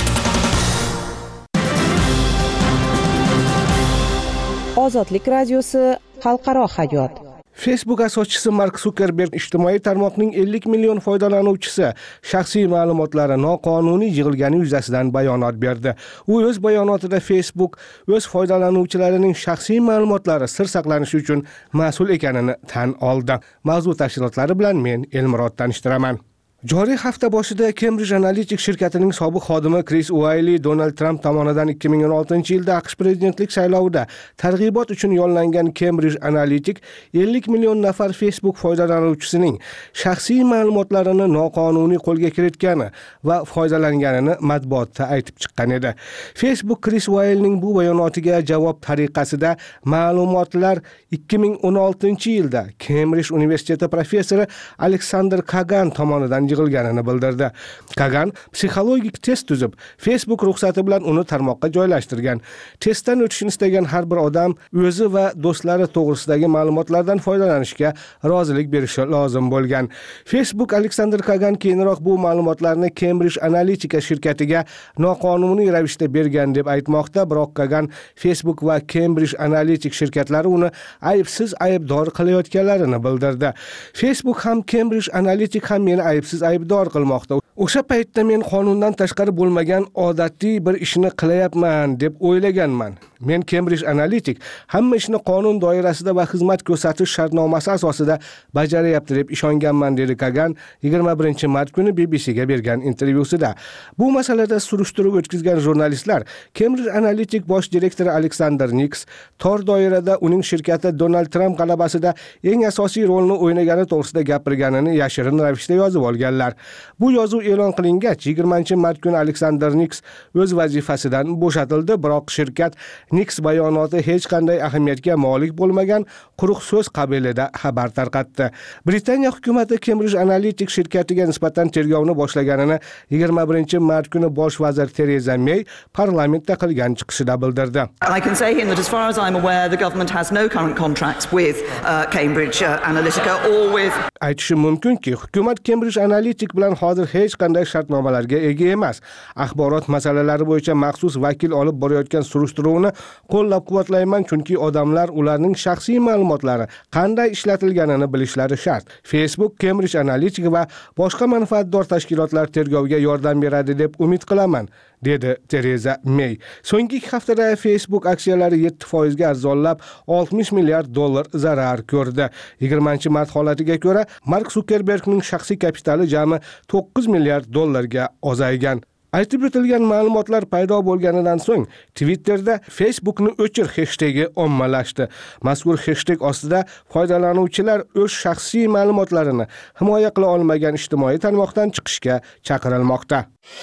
Ozodlik radiosi xalqaro hayot. Facebook asoschisi Mark Zuckerberg ijtimoiy tarmoqning ellik million foydalanuvchisi shaxsiy ma'lumotlari noqonuniy yig'ilgani yuzasidan bayonot berdi. U o'z bayonotida Facebook o'z foydalanuvchilarining shaxsiy ma'lumotlari sir saqlanishi uchun mas'ul ekanini tan oldi. Mavzu tafsilotlari bilan men Elmurod tanishtiraman. Joriy hafta boshida Cambridge Analytica shirkatining sobiq xodimi Chris Wylie Donald Trump tomonidan ikki ming o'n oltinchi yilda AQSh prezidentlik saylovida targ'ibot uchun yo'llangan Cambridge Analytica ellik million nafar Facebook foydalanuvchisining shaxsiy ma'lumotlarini noqonuniy qo'lga kiritgani va foydalanganini matbuotda aytib chiqqan edi. Facebook Chris Wylie'ning bu bayonotiga javob tariqasida ma'lumotlar ikki ming o'n oltinchi yilda Cambridge universiteti professori Alexander Kagan tomonidan yig'ilganini bildirdi. Kagan psixologik test tuzib, Facebook ruxsati bilan uni tarmoqqa joylashtirgan. Testdan o'tishni istagan har bir odam o'zi va do'stlari to'g'risidagi ma'lumotlardan foydalanishga rozilik berishi lozim bo'lgan. Facebook Alexander Kagan keyinroq bu ma'lumotlarni Cambridge Analytica shirkatiga noqonuniy ravishda bergan deb aytmoqda, biroq Kagan Facebook va Cambridge Analytica shirkatlari uni aybsiz aybdor qilayotganlarini bildirdi. Facebook ham Cambridge Analytica ham meni aybsiz aybdor qilmoqda. O'sha paytda men qonundan tashqari bo'lmagan odatiy bir ishni qilayapman deb o'ylaganman. Men Cambridge Analytica hamma ishni qonun doirasida va xizmat ko'rsatish shartnomasi asosida bajaryapti deb ishonganman, dedi Kagan yigirma birinchi mart kuni B B C ga bergan intervyusida. Bu masalada surishtiruv o'tkazgan jurnalistlar Cambridge Analytica bosh direktori Alexander Nix tor doirada uning shirkati Donald Trump g'alabasida eng asosiy rolni o'ynagani to'g'risida gapirganini yashirin ravishda yozib olganlar. Bu yozuv e'lon qilingach, yigirmanchi mart kuni Alexander Nix o'z vazifasidan bo'shatildi, biroq shirkat Nix bayonoti hech qanday ahamiyatga molik bo'lmagan quruq so'z qabilida xabar tarqatdi. Britaniya hukumati Cambridge Analytica shirkatiga nisbatan tergovni boshlaganini yigirma birinchi mart kuni bosh vazir Theresa May parlamentda qilgan chiqishida bildirdi. I can say here that as far as I'm aware, the government has no current contracts with uh, Cambridge uh, Analytica or with Aytishim mumkinki, hukumat Cambridge Analytica bilan hozir hech qanday shartnomalarga ega emas. Axborot masalalari bo'yicha maxsus vakil olib borayotgan surishtiruvni qo'llab-quvvatlayman, chunki odamlar ularning shaxsiy ma'lumotlari qanday ishlatilganini bilishlari shart. Facebook, Cambridge Analytica va boshqa manfaatdor tashkilotlar tergovga yordam beradi deb umid qilaman, dedi Theresa May. So'nggi ikki haftada Facebook aksiyalari yetti foizga arzonlab oltmish milliard dollar zarar ko'rdi. yigirmanchi mart holatiga ko'ra Mark Zuckerbergning shaxsiy kapitali jami to'qqiz milliard dollarga ozaygan. Aytib o'tilgan ma'lumotlar paydo bo'lganidan so'ng Twitterda Facebookni o'chir hashtagi ommalashdi. Mazkur hashtag ostida foydalanuvchilar o'z shaxsiy ma'lumotlarini himoya qila olmagan ijtimoiy tarmoqdan chiqishga chaqirilmoqda.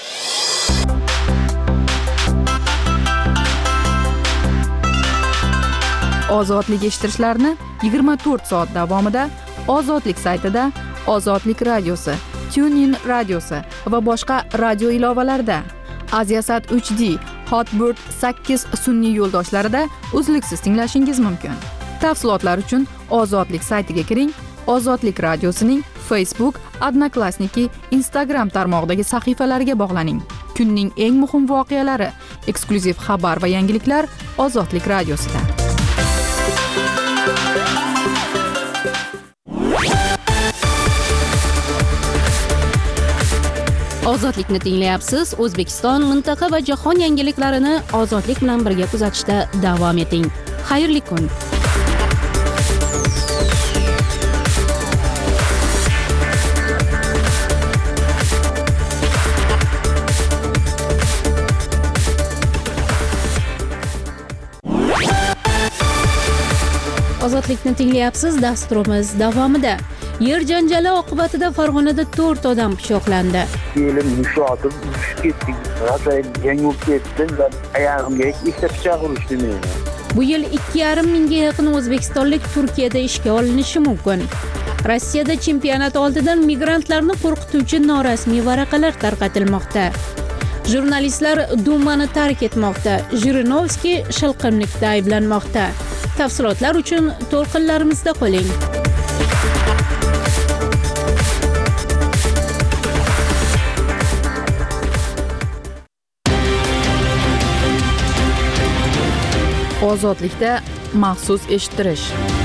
Ozodlik eshittirishlarni yigirma to'rt soat davomida Ozodlik saytida, Ozodlik radiosi, TuneIn radiosi va boshqa radio ilovalarida, Aziasat uch D, Hotbird sakkiz sun'iy yo'ldoshlarida uzluksiz tinglashingiz mumkin. Tafsilotlar uchun Ozodlik saytiga kiring, Ozodlik radiosining Facebook, Odnoklassniki, Instagram tarmog'idagi sahifalariga bog'laning. Kunning eng muhim voqealari, eksklyuziv xabar va yangiliklar Ozodlik radiosida. Ozodlikni tinglayapsiz. O'zbekiston, mintaqa va jahon yangiliklarini ozodlik bilan birga kuzatishda davom eting. Xayrli kun. Ozodlikni tinglayapsiz. Dasturimiz davomida. Yer janjali oqibatida Farg'onada to'rt odam pichoqlandi. Kelim mushotib tushib ketdik. Rosa yengib ketdim va oyog'imga ikkita pichoq urishdi meni. Bu yil ikki yarim mingga yaqin o'zbekistonlik Turkiyada ishga olinishi mumkin. Rossiyada chempionat oldidan migrantlarni qo'rqituvchi norasmiy varaqalar tarqatilmoqda. Jurnalistlar Dumani tark etmoqda. Jirinovskiy shilqimlikda ayblanmoqda. Tafsilotlar uchun to'lqinlarimizda qoling. Ozodlikda maxsus eshittirish.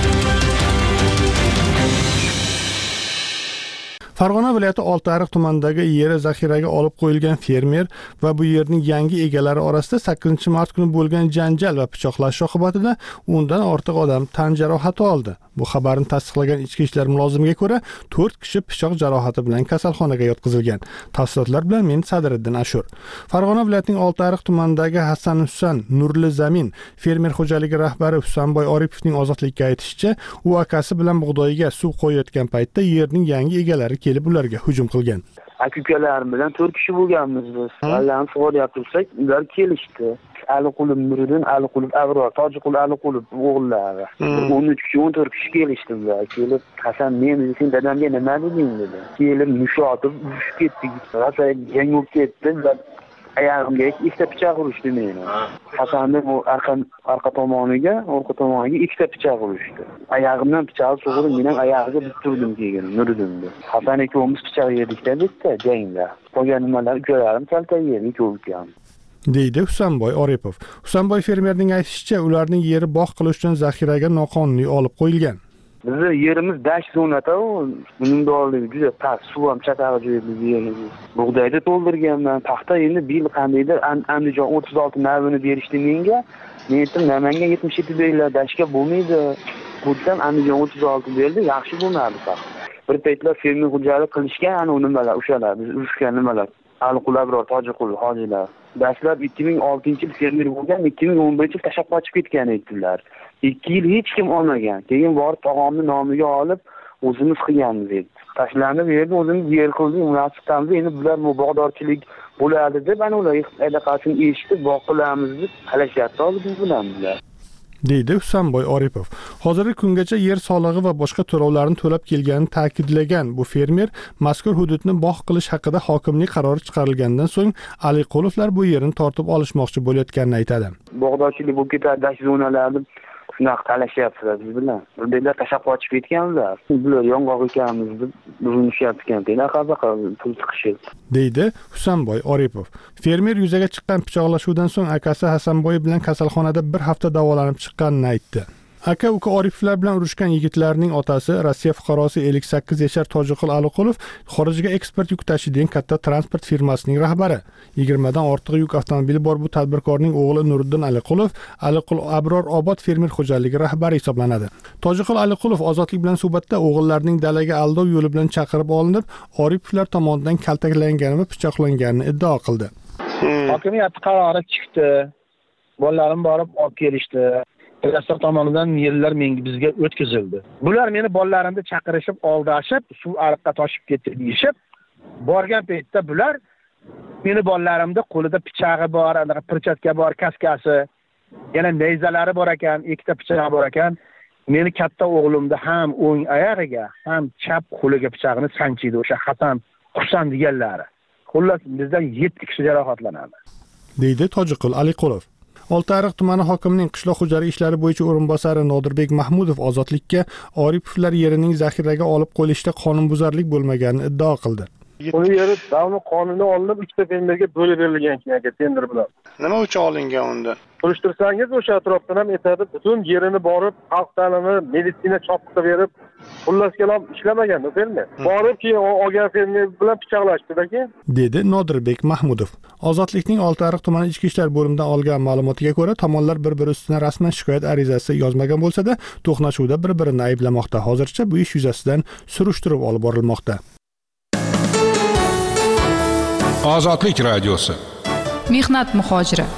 Farg'ona viloyati Oltiariq tumanidagi yeri zaxiraga olib qo'yilgan fermer va bu yerning yangi egalari orasida sakkizinchi mart kuni bo'lgan janjal va pichoqlashish oqibatida o'ndan ortiq odam tan jarohati oldi. Bu xabarni tasdiqlagan ichki ishlar mulozimiga ko'ra, to'rt kishi pichoq jarohati bilan kasalxonaga yotqizilgan. Tafsilotlar bilan men Sadriddin Ashur. Farg'ona viloyatining Oltiariq tumanidagi Hasan Husan Nurli Zamin fermer xo'jaligi rahbari Husanboy Oripovning ozodlikka aytishicha, u akasi bilan bug'doyiga suv qo'yayotgan paytda yerning yangi egalari kelib ularga hujum qilgan. Aka-ukalarim bilan to'rt kishi bo'lganmiz biz. Ularni sug'oryapti tursak, ular kelishdi. Aliqulov Nuriddin, Aliqulov Abror, Tojiqul Aliqulov o'g'illari. o'n uch kishi, o'n to'rt kishi kelishdilar. Kelib, Hasan, men sen dadamga nima deding dedi. Kelib mushotib tushib ketdik. Rosa yengib ketdi va oyog'imga ikkita pichoq urishdi meni. Hasanning orqa orqa tomoniga, orqa tomoniga ikkita pichoq urishdi. Oyog'imdan pichoq sug'urib, men ham oyog'iga bitirdim keyin Nuriddinni. Hasan ikkovimiz pichoq yedikda bitta jangda. Qolgan nimalar ukalarim kalta yedi, ikkovim. deydi Husanboy Oripov. Husanboy fermerning aytishicha, ularning yeri bog' qilish uchun zaxiraga noqonuniy olib qo'yilgan. Bizni yerimiz dash zonada, unumdorligi juda past, suv ham chatag'i joyimiz yerimiz. Bug'doyda to'ldirganman, paxta endi bu yil qandaydir Andijon o'ttiz olti navini berishdi menga. Men aytdim, Namangan yetmish yetti deylar, dashga bo'lmaydi. Bundan Andijon o'ttiz olti berdi, yaxshi bo'lmadi paxta. Bir paytlar fermer xo'jalik qilishgan, ana nimalar, o'shalar, biz urushgan nimalar. Aliqul Abror, Tojiqul hojilar. Dastlab ikki ming oltinchi yil fermer bo'lgan, ikki ming o'n birinchi yil tashab qochib ketgan aytdilar. ikki yil hech kim olmagan. Keyin borib tog'amni nomiga olib, o'zimiz qilganmiz dedi. Tashlanib yerda o'zimiz yer qildik, munosibamiz endi bular bog'dorchilik bo'ladi deb, ana ular allaqachon eshitib, bog' qilamiz deb talashyapti hozir biz bilan bular. deydi Husanboy Oripov. Hozirgi kungacha yer solig'i va boshqa to'lovlarni to'lab kelganini ta'kidlagan bu fermer mazkur hududni bog' qilish haqida hokimlik qarori chiqarilgandan so'ng Aliqulovlar bu yerni tortib olishmoqchi bo'layotganini aytadi. Bog'dorchilik bo'lib ketadi, dash zonalarni shunaqa talashyaptilar biz bilan. Bular tashab qochib ketganlar. Bular yong'oq ekanmiz deb urinishyapti-kan. Qanaqa pul chiqishib. deydi Husanboy Oripov. Fermer yuzaga chiqqan pichoqlashuvdan so'ng akasi Hasanboy bilan kasalxonada bir hafta davolanib chiqqanini aytdi. Aka uka Oripovlar bilan urushgan yigitlarning otasi Rossiya fuqarosi ellik sakkiz yashar Tojiqul Aliqulov xorijga eksport yuk tashiydigan katta transport firmasining rahbari. yigirma dan ortiq yuk avtomobili bor bu tadbirkorning o'g'li Nuriddin Aliqulov Aliqul Abror Obod fermer xo'jaligi rahbari hisoblanadi. Tojiqul Aliqulov ozodlik bilan suhbatda o'g'illarining dalaga aldov yo'li bilan chaqirib olinib, Oripovlar tomonidan kaltaklangani va pichoqlanganini iddao qildi. Hokimiyat qarori chiqdi. Bolalarim borib olib kelishdi. Rassom tomonidan yerlar menga bizga o'tkazildi. Bular meni bolalarimni chaqirishib, oldashib, suv ariqqa toshib ketdi deyishib, borgan paytda bular meni bolalarimda qo'lida pichog'i bor, anaqa perchatka bor, kaskasi, yana nayzalari bor ekan, ikkita pichog'i bor ekan. Meni katta o'g'limda ham o'ng oyog'iga, ham chap qo'liga pichog'ini sanchiydi o'sha Hasan Husan deganlari. Xullas bizdan yetti kishi jarohatlanadi. deydi Tojiqul Aliqulov. Oltiariq tumani hokimining qishloq xo'jaligi ishlari bo'yicha o'rinbosari Nodirbek Mahmudov ozodlikka Oripovlar yerining zaxiraga olib qo'yilishda qonunbuzarlik bo'lmaganini iddao qildi. Uni yeri davlat qonuni olinib uchta fermerga bo'lib berilgan ekan aka tender bilan. Nima uchun olingan unda? Surishtirsangiz o'sha atrofdan ham aytadi, butun yerini borib, xalq ta'limi, meditsina chopqib berib, xullas kalom ishlamagan fermer. Borib keyin olgan fermer bilan pichoqlashdi keyin. Dedi Nodirbek Mahmudov. Ozodlikning Oltiariq tumani ichki ishlar bo'limidan olgan ma'lumotiga ko'ra, tomonlar bir-biri ustidan rasman shikoyat arizasi yozmagan bo'lsa-da, to'qnashuvda bir-birini ayblamoqda. Hozircha bu ish yuzasidan surishtiruv olib borilmoqda. Ozodlik radiosi. Mehnat muhojiri.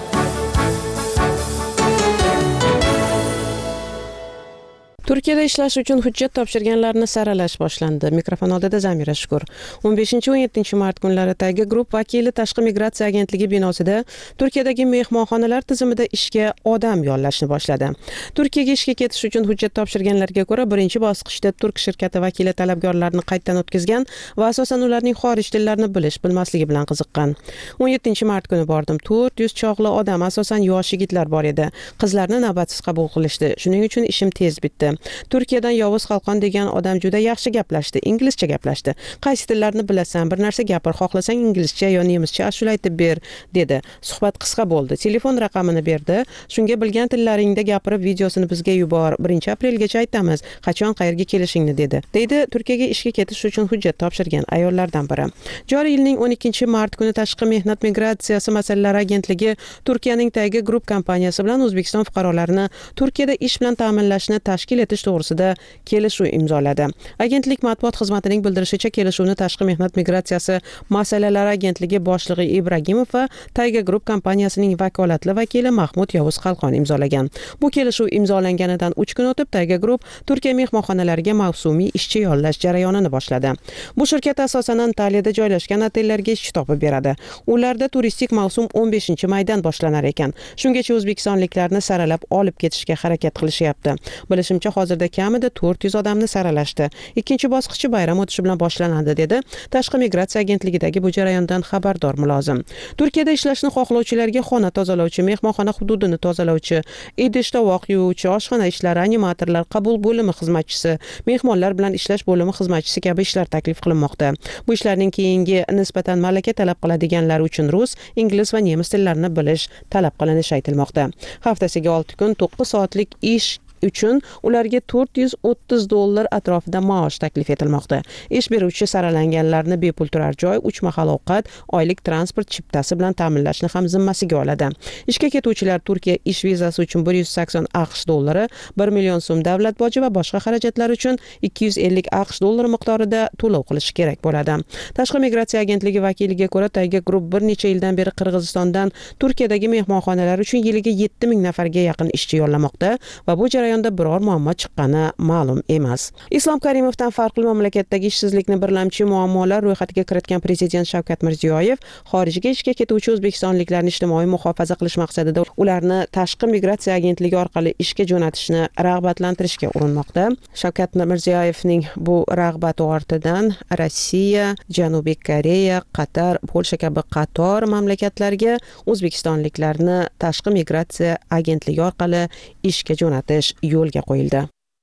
Turkiyada ishlash uchun hujjat topshirganlarni saralash boshlandi. Mikrofon oldida Zamira Shukur. o'n beshinchi o'n yettinchi mart kunlari Tayga Group vakili Tashqi migratsiya agentligi binosida Turkiyadagi mehmonxonalar tizimida ishga odam yollashni boshladi. Turkiyaga ishga ketish uchun hujjat topshirganlarga ko'ra, birinchi bosqichda turk shirkati vakili talabgorlarni qaytadan o'tkazgan va asosan ularning xorij tillarini bilish, bilmasligi bilan qiziqqan. o'n yettinchi mart kuni bordim. to'rt yuz chog'li odam, asosan yosh yigitlar bor edi. Qizlarni navbatsiz qabul qilishdi. Shuning uchun ishim tez bitdi. Turkiyadan Yovuz Xalqon degan odam juda yaxshi gaplashdi, inglizcha gaplashdi. Qaysi tillarni bilasan, bir narsa gapir, xohlasang inglizcha yo nemischa ashula aytib ber, dedi. Suhbat qisqa bo'ldi. Telefon raqamini berdi. Shunga bilgan tillaringda gapirib videosini bizga yubor. birinchi aprelgacha aytamiz. Qachon qayerga kelishingni dedi. Deydi Turkiyaga ishga ketish uchun hujjat topshirgan ayollardan biri. Joriy yilning o'n ikkinchi mart kuni Tashqi mehnat migratsiyasi masalalari agentligi Turkiyaning Tayga Group kompaniyasi bilan O'zbekiston fuqarolarini Turkiyada ish bilan ta'minlashni tashkil etish to'g'risida kelishuv imzoladi. Agentlik matbuot xizmatining bildirishicha, kelishuvni Tashqi mehnat migratsiyasi masalalari agentligi boshlig'i Ibragimov va Tayga Group kompaniyasining vakolatli vakili Mahmud Yovuz Xalqon imzolagan. Bu kelishuv imzolanganidan uch kun o'tib Tayga Group Turkiya mehmonxonalariga mavsumiy ishchi yollash jarayonini boshladi. Bu shirkat asosan Antaliyada joylashgan otellarga ishchi topib beradi. Ularda turistik mavsum o'n beshinchi maydan boshlanar ekan. Shungacha o'zbekistonliklarni saralab olib ketishga harakat qilishyapti. Bilishimcha, hozirda kamida to'rt yuz odamni saralashdi. Ikkinchi bosqichi bayram o'tishi bilan boshlanadi, dedi Tashqi migratsiya agentligidagi bu jarayondan xabardor mulozim. Turkiyada ishlashni xohlovchilarga xona tozalovchi, mehmonxona hududini tozalovchi, idish tovoq yuvuvchi, oshxona ishlari, animatorlar, qabul bo'limi xizmatchisi, mehmonlar bilan ishlash bo'limi xizmatchisi kabi ishlar taklif qilinmoqda. Bu ishlarning keyingi nisbatan malaka talab qiladiganlar uchun rus, ingliz va nemis tillarini bilish talab qilinishi aytilmoqda. Haftasiga olti kun to'qqiz soatlik ish uchun ularga to'rt yuz o'ttiz dollar atrofida maosh taklif etilmoqda. Ish beruvchi saralanganlarni bepul turar joy, uch mahal ovqat, oylik transport chiptasi bilan ta'minlashni ham zimmasiga oladi. Ishga ketuvchilar Turkiya ish vizasi uchun bir yuz sakson aqsh dollari, bir million so'm davlat boji va boshqa xarajatlar uchun ikki yuz ellik aqsh dollari miqdorida to'lov qilish kerak bo'ladi. Tashqi migratsiya agentligi vakiliga ko'ra, Tayga Group bir necha yildan beri Qirg'izistondan Turkiyadagi mehmonxonalar uchun yiliga yetti ming nafarga yaqin ishchi yollamoqda va bu jarayonda biror muammo chiqqani ma'lum emas. Islom Karimovdan farqli mamlakatdagi ishsizlikni birlamchi muammolar ro'yxatiga kiritgan prezident Shavkat Mirziyoyev xorijga ishga ketuvchi o'zbekistonliklarni ijtimoiy muhofaza qilish maqsadida ularni Tashqi migratsiya agentligi orqali ishga jo'natishni rag'batlantirishga urinmoqda. Shavkat Mirziyoyevning bu rag'bati ortidan Rossiya, Janubiy Koreya, Qatar, Polsha kabi qator mamlakatlarga o'zbekistonliklarni Tashqi migratsiya agentligi orqali ishga jo'natish yo'lga qo'yildi.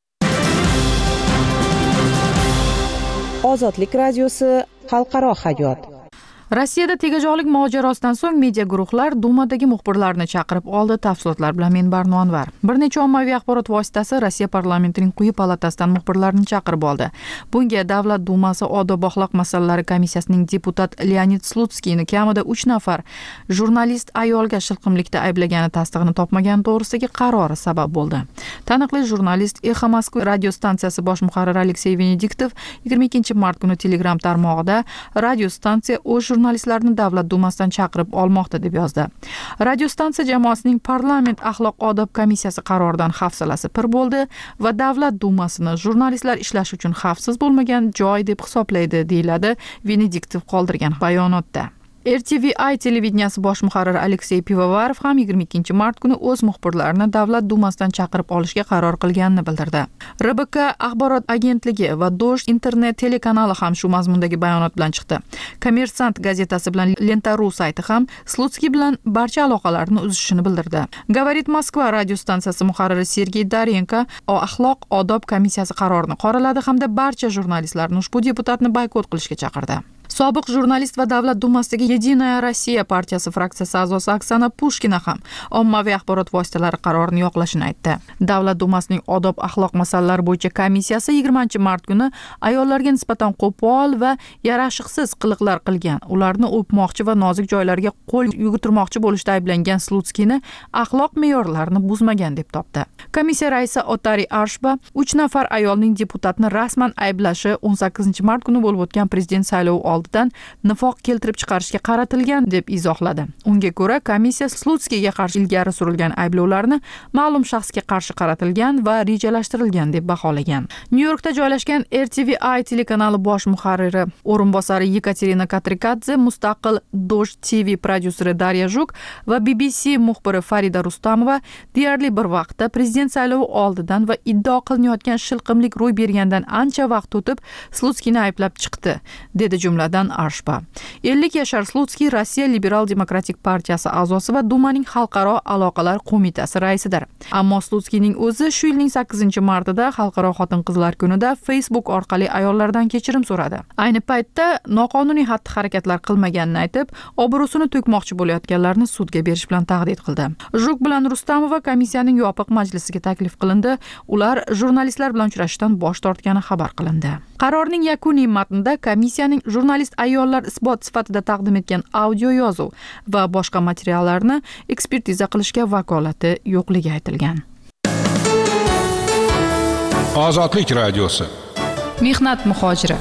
Ozodlik radiosi xalqaro hayot. Rossiyada tegajog'lik mojarosidan so'ng media guruhlar Dumadagi muxbirlarni chaqirib oldi. Tafsilotlar bilan men Barno Anvar. Bir necha ommaviy axborot vositasi Rossiya parlamentining quyi palatasidan muxbirlarni chaqirib oldi. Bunga Davlat dumasi odob axloq masalalari komissiyasining deputat Leonid Slutskiyni kamida uch nafar jurnalist ayolga shilqimlikda ayblagani tasdig'ini topmagani to'g'risidagi qarori sabab bo'ldi. Taniqli jurnalist Exa Moskva radio stansiyasi bosh muharriri Aleksey Venediktov yigirma ikkinchi mart kuni Telegram tarmog'ida radio stansiya o'z jurnalistlarni Davlat dumasidan chaqirib olmoqda deb yozdi. Radiostansiya jamoasining parlament axloq odob komissiyasi qaroridan hafsalasi pir bo'ldi va Davlat dumasini jurnalistlar ishlash uchun xavfsiz bo'lmagan joy deb hisoblaydi, deyiladi Venediktov qoldirgan bayonotda. R T V I televideniyasi bosh muharriri Aleksey Pivovarov ham yigirma ikkinchi mart kuni o'z muxbirlarini Davlat dumasidan chaqirib olishga qaror qilganini bildirdi. R B K axborot agentligi va Dojt internet telekanali ham shu mazmundagi bayonot bilan chiqdi. Kommersant gazetasi bilan Lenta.ru sayti ham Slutskiy bilan barcha aloqalarni uzishini bildirdi. Gavarit Moskva radio stansiyasi muharriri Sergey Darenko axloq odob komissiyasi qarorini qoraladi hamda barcha jurnalistlarni ushbu deputatni boykot qilishga chaqirdi. Sobiq jurnalist va Davlat dumasidagi Yedinaya Rossiya partiyasi fraksiyasi a'zosi Oksana Pushkina ham ommaviy axborot vositalari qarorini yoqlashini aytdi. Davlat dumasining odob axloq masalalari bo'yicha komissiyasi yigirmanchi mart kuni ayollarga nisbatan qo'pol va yarashiqsiz qiliqlar qilgan, ularni o'pmoqchi va nozik joylarga qo'l yugurtirmoqchi bo'lishda ayblangan Slutskiyni axloq me'yorlarini buzmagan deb topdi. Komissiya raisi Otari Arshba uch nafar ayolning deputatni rasman ayblashi o'n sakkizinchi mart kuni bo'lib o'tgan prezident saylovi oldidan nifoq keltirib chiqarishga qaratilgan deb izohladi. Unga ko'ra, komissiya Slutskiyga qarshi ilgari surilgan ayblovlarni ma'lum shaxsga qarshi qaratilgan va rejalashtirilgan deb baholagan. Nyu-Yorkda joylashgan R T V I telekanali bosh muharriri o'rinbosari Yekaterina Katrikadze, mustaqil Doj T V prodyuseri Darya Juk va B B C muxbiri Farida Rustamova deyarli bir vaqtda prezident saylovi oldidan va iddao qilinayotgan shilqimlik ro'y bergandan ancha vaqt o'tib Slutskiyni ayblab chiqdi, dedi jumladan Arshba. ellik yashar Slutskiy Rossiya Liberal Demokratik partiyasi a'zosi va Dumaning xalqaro aloqalar qo'mitasi raisidir. Ammo Slutskiyning o'zi shu yilning sakkizinchi martida xalqaro xotin-qizlar kunida Facebook orqali ayollardan kechirim so'radi. Ayni paytda noqonuniy xatti-harakatlar qilmaganini aytib, obro'sini to'kmoqchi bo'layotganlarni sudga berish bilan tahdid qildi. Juk bilan Rustamova komissiyaning yopiq majlisiga taklif qilindi. Ular jurnalistlar bilan uchrashishdan bosh tortgani xabar qilindi. Qarorning yakuniy matnida komissiyaning jurnalist ayollar isbot sifatida taqdim etgan audio yozuv va boshqa materiallarni ekspertiza qilishga vakolati yo'qligi aytilgan. Ozodlik radiosi. Mehnat muhojiri.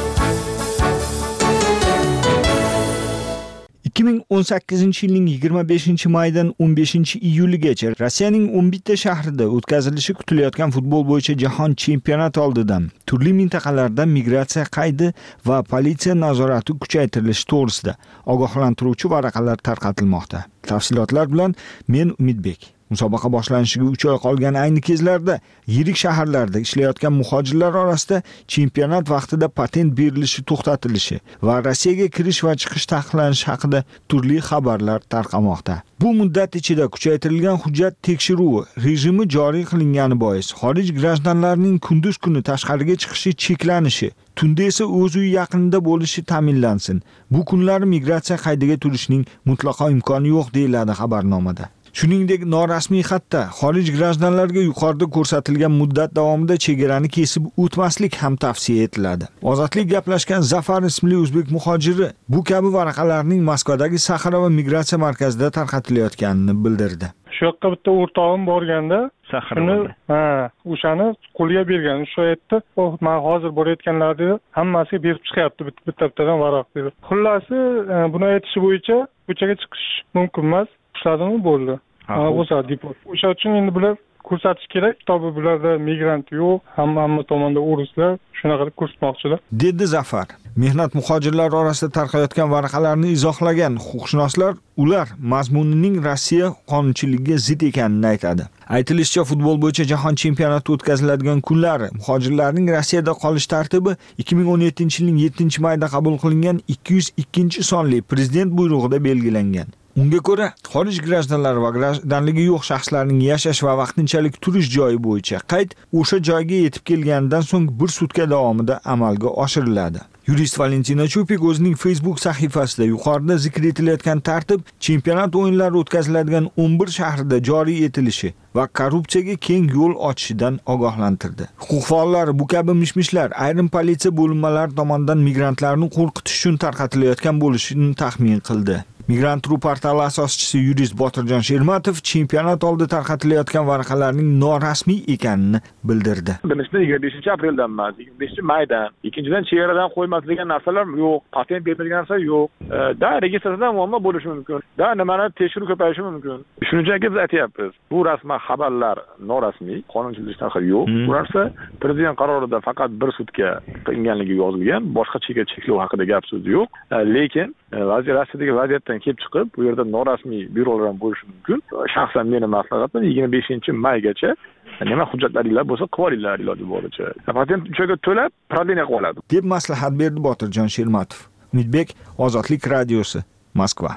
ikki ming o'n sakkizinchi yilning yigirma beshinchi maydan o'n beshinchi iyuligacha Rossiyaning o'n bitta shahrida o'tkazilishi kutilayotgan futbol bo'yicha jahon chempionati oldidan turli mintaqalarda migratsiya qaydi va politsiya nazorati kuchaytirilishi to'g'risida ogohlantiruvchi varaqalar tarqatilmoqda. Tafsilotlar bilan men Umidbek. Musobaqa boshlanishiga uch oy qolgan ayni kezlarda yirik shaharlarda ishlayotgan muhojirlar orasida chempionat vaqtida patent berilishi to'xtatilishi va Rossiyaga kirish va chiqish taqiqlanishi haqida turli xabarlar tarqamoqda. Bu muddat ichida kuchaytirilgan hujjat tekshiruvi rejimi joriy qilingani bois xorij grajdanlarining kunduz kuni tashqariga chiqishi cheklanishi, tunda esa o'z uyi yaqinida bo'lishi ta'minlansin. Bu kunlar migratsiya qaydiga turishning mutlaqo imkoni yo'q deyiladi xabarnomada. Shuningdek, norasmiy xatda xorij grajdanlariga yuqorida ko'rsatilgan muddat davomida chegarani kesib o'tmaslik ham tavsiya etiladi. Ozodlik gaplashgan Zafar ismli o'zbek muhojiri bu kabi varaqalarning Moskvadagi Saxara va migratsiya markazida tarqatilayotganini bildirdi. Shu yoqqa bitta o'rtog'im borganda, shuni, ha, o'shani qo'lga bergan. Shu aytdi, "Men hozir borayotganlarni hammasiga berib chiqyapti bitta-bittadan varaq" dedi. Xullasi, buni aytishi bo'yicha ko'chaga chiqish mumkin emas. Ishladimi bo'ldi. Ha, o'sha depot. O'sha uchun endi bular ko'rsatish kerak. Tobi bularda migrant yo'q, hamma hamma tomonda o'rislar, shunaqa qilib ko'rsatmoqchilar. Dedi Zafar. Mehnat muhojirlar orasida tarqayotgan varaqalarni izohlagan huquqshunoslar ular mazmunining Rossiya qonunchiligiga zid ekanini aytadi. Aytilishicha, futbol bo'yicha jahon chempionati o'tkaziladigan kunlari muhojirlarning Rossiyada qolish tartibi ikki ming o'n yettinchi yilning yettinchi mayida qabul qilingan ikki yuz ikkinchi sonli prezident buyrug'ida belgilangan. Unga ko'ra, xorij grajdanlari va grajdanligi yo'q shaxslarning yashash va vaqtinchalik turish joyi bo'yicha qayd o'sha joyga yetib kelganidan so'ng bir sutka davomida amalga oshiriladi. Yurist Valentina Chupik o'zining Facebook sahifasida yuqorida zikr etilayotgan tartib chempionat o'yinlari o'tkaziladigan o'n bir shahrida joriy etilishi va korrupsiyaga keng yo'l ochishidan ogohlantirdi. Huquq faollari bu kabi mishmishlar ayrim politsiya bo'linmalari tomonidan migrantlarni qo'rqitish uchun tarqatilayotgan bo'lishini taxmin qildi. Migrant.ru portali asoschisi yurist Botirjon Shermatov chempionat oldi tarqatilayotgan varaqalarning norasmiy ekanini bildirdi. Birinchidan yigirma beshinchi apreldan emas, yigirma beshinchi maydan, ikkinchidan chegaradan qo'ymasilgan narsalar yo'q, patent berilgan narsa yo'q. Da registratsiyadan muammo bo'lishi mumkin. Da nimani tekshiruv ko'payishi mumkin. Shunchaki biz aytyapmiz, bu rasman xabarlar norasmiy, qonunchilikdan xil yo'q. Bu narsa prezident qarorida faqat bir sutka qilinganligi yozilgan, boshqa chegara cheklov haqida gap so'z yo'q. Lekin Rossiyadagi vaziyatdan kelib chiqib, bu yerda norasmiy byurolar ham bo'lishi mumkin. Shaxsan meni maslahatim yigirma beshinchi maygacha nima hujjatlaringlar bo'lsa, qilinglar iloji boricha. Patent uchga to'lab, proдление qilib oladi. deb maslahat berdi Botirjon Shermatov. Umidbek, Ozodlik radiosi, Moskva.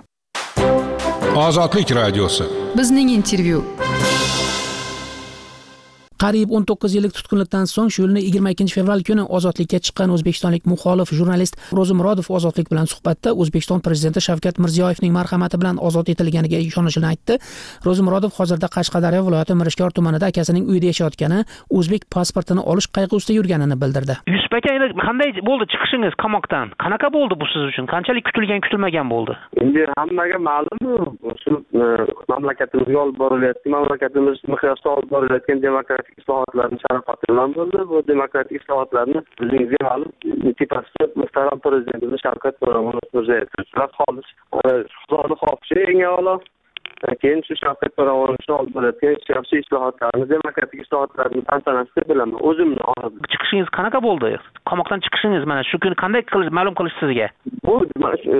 Ozodlik radiosi. Bizning intervyu. qariyb o'n to'qqiz yillik tutqunlikdan so'ng shu yilning yigirma ikkinchi fevral kuni ozodlikka chiqqan o'zbekistonlik muxolif jurnalist Ro'zimurodov Ozodlik bilan suhbatda O'zbekiston prezidenti Shavkat Mirziyoyevning marhamati bilan ozod etilganiga ishonishini aytdi. Ro'zimurodov hozirda Qashqadaryo viloyati Mirishkor tumanida akasining uyida yashayotgani, o'zbek pasportini olish qayg'usida yurganini bildirdi. Yusuf aka, endi qanday bo'ldi chiqishingiz qamoqdan? Qanaqa bo'ldi bu siz uchun? Qanchalik kutilgan, kutilmagan bo'ldi? Endi hammaga ma'lum, shu mamlakatimizga olib borilayotgan, mamlakatimiz miqyosida olib borilayotgan demokratik islohotlarni sharofati bilan bo'ldi. Bu demokratik islohotlarni o'zingizga ma'lum, tepasida muhtaram prezidentimiz Shavkat Mirziyoyev shular xolis Xudoning xohishi eng avvalo, keyin shu Shavkat Mirziyoyevni olib borayotgan siyosiy islohotlarni, demokratik islohotlarni tantanasida bilaman, o'zimni olib. Chiqishingiz qanaqa bo'ldi? Qamoqdan chiqishingiz mana shu kuni qanday qilish ma'lum qilish sizga? Bu mana shu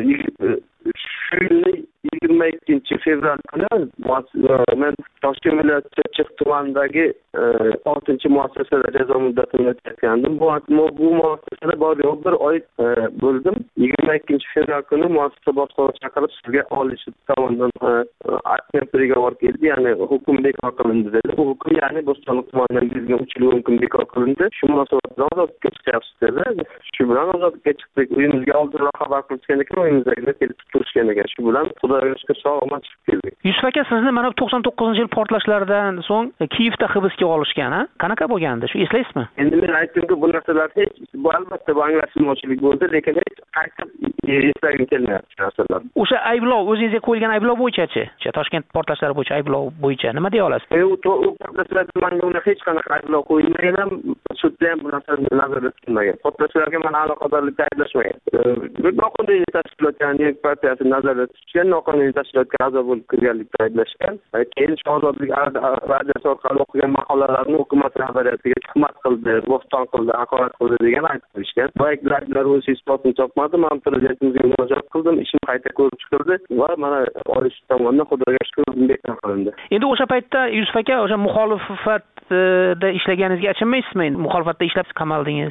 yilning yigirma ikkinchi fevral kuni men Toshkent viloyati Chirchiq tumanidagi oltinchi muassasalar jazo muddatini o'tkazgandim. Bu bu muassasada bor yo'q bir oy bo'ldim. yigirma ikkinchi fevral kuni muassasa boshlig'ini chaqirib sizga oliy sud tomonidan aytgan prigovor keldi, ya'ni hukm bekor qilindi dedi. Bu hukm ya'ni Bo'stonliq tumanidan berilgan uch yil hukm bekor qilindi. Shu munosabat bilan ozodlikka chiqyapsiz dedi. Shu bilan ozodlikka chiqdik. Uyimizga oldinroq xabar qilishgan ekan, uyimizdagilar kelib turishgan ekan. Shu bilan Xudoga shukr sog'lom chiqib keldik. Yusuf aka, sizni mana to'qson to'qqizinchi yil portlashlardan so'ng Kiyevda hibsga olishgan, ha? Qanaqa bo'lgandi? Shu eslaysizmi? Endi men aytdimki, bu narsalar hech bu albatta bu anglashilmovchilik bo'ldi, lekin hech qaytib eslagim kelmayapti narsalar. O'sha ayblov, o'zingizga qo'yilgan ayblov bo'yicha-chi? Toshkent portlashlari bo'yicha ayblov bo'yicha nima deya olasiz? E, u portlashlarga menga hech qanaqa ayblov qo'yilmagan, sudda ham bu narsani nazarda tutilmagan. Portlashlarga meni aloqadorlikda ayblashmagan. Noqonuniy tashkilotlarning partiyasi nazarda tutgan, noqonuniy tashkilotga a'zo bo'lib kirganlikda ayblashgan. Keyin Ozodlik radiosi orqali o'qigan maqolalarni hukumat rahbariyatiga tuhmat qildi, bo'ston qildi, haqorat qildi degan aytib qo'yishgan. Bu ayblar o'z isbotini topmadi. Men prezidentimizga murojaat qildim, ishim qayta ko'rib chiqildi va mana oliy sud tomonidan Xudoga shukr bekor qilindi. Endi o'sha paytda Yusuf aka o'sha muxolifatda ishlaganingizga achinmaysizmi? Muxolifatda ishlab qamaldingiz.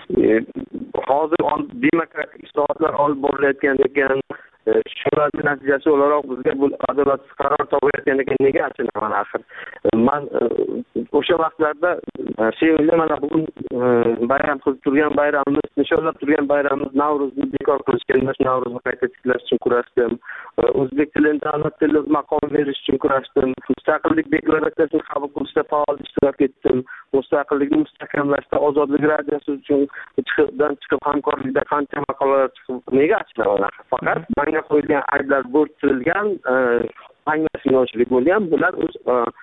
Hozir demokratik islohotlar olib borilayotgan ekan, shularning natijasi o'laroq bizga bu adolatsiz qaror topayotgan ekan, nega achinaman axir? Men o'sha vaqtlarda sevindim, mana bugun bayram qilib turgan bayramimiz, nishonlab turgan bayramimiz Navro'zni bekor qilishgan, Navro'zni qayta tiklash uchun kurashdim. O'zbek tilining davlat tili maqom berish uchun kurashdim. Mustaqillik deklaratsiyasini qabul qilishda faol ishtirok etdim. Mustaqillikni mustahkamlashda Ozodlik radiosi uchun chiqibdan chiqib hamkorlikda qancha maqolalar chiqib, nega achinaman? Faqat menga qo'yilgan ayblar bo'rttirilgan, anglashilmovchilik bo'lgan, bular o'z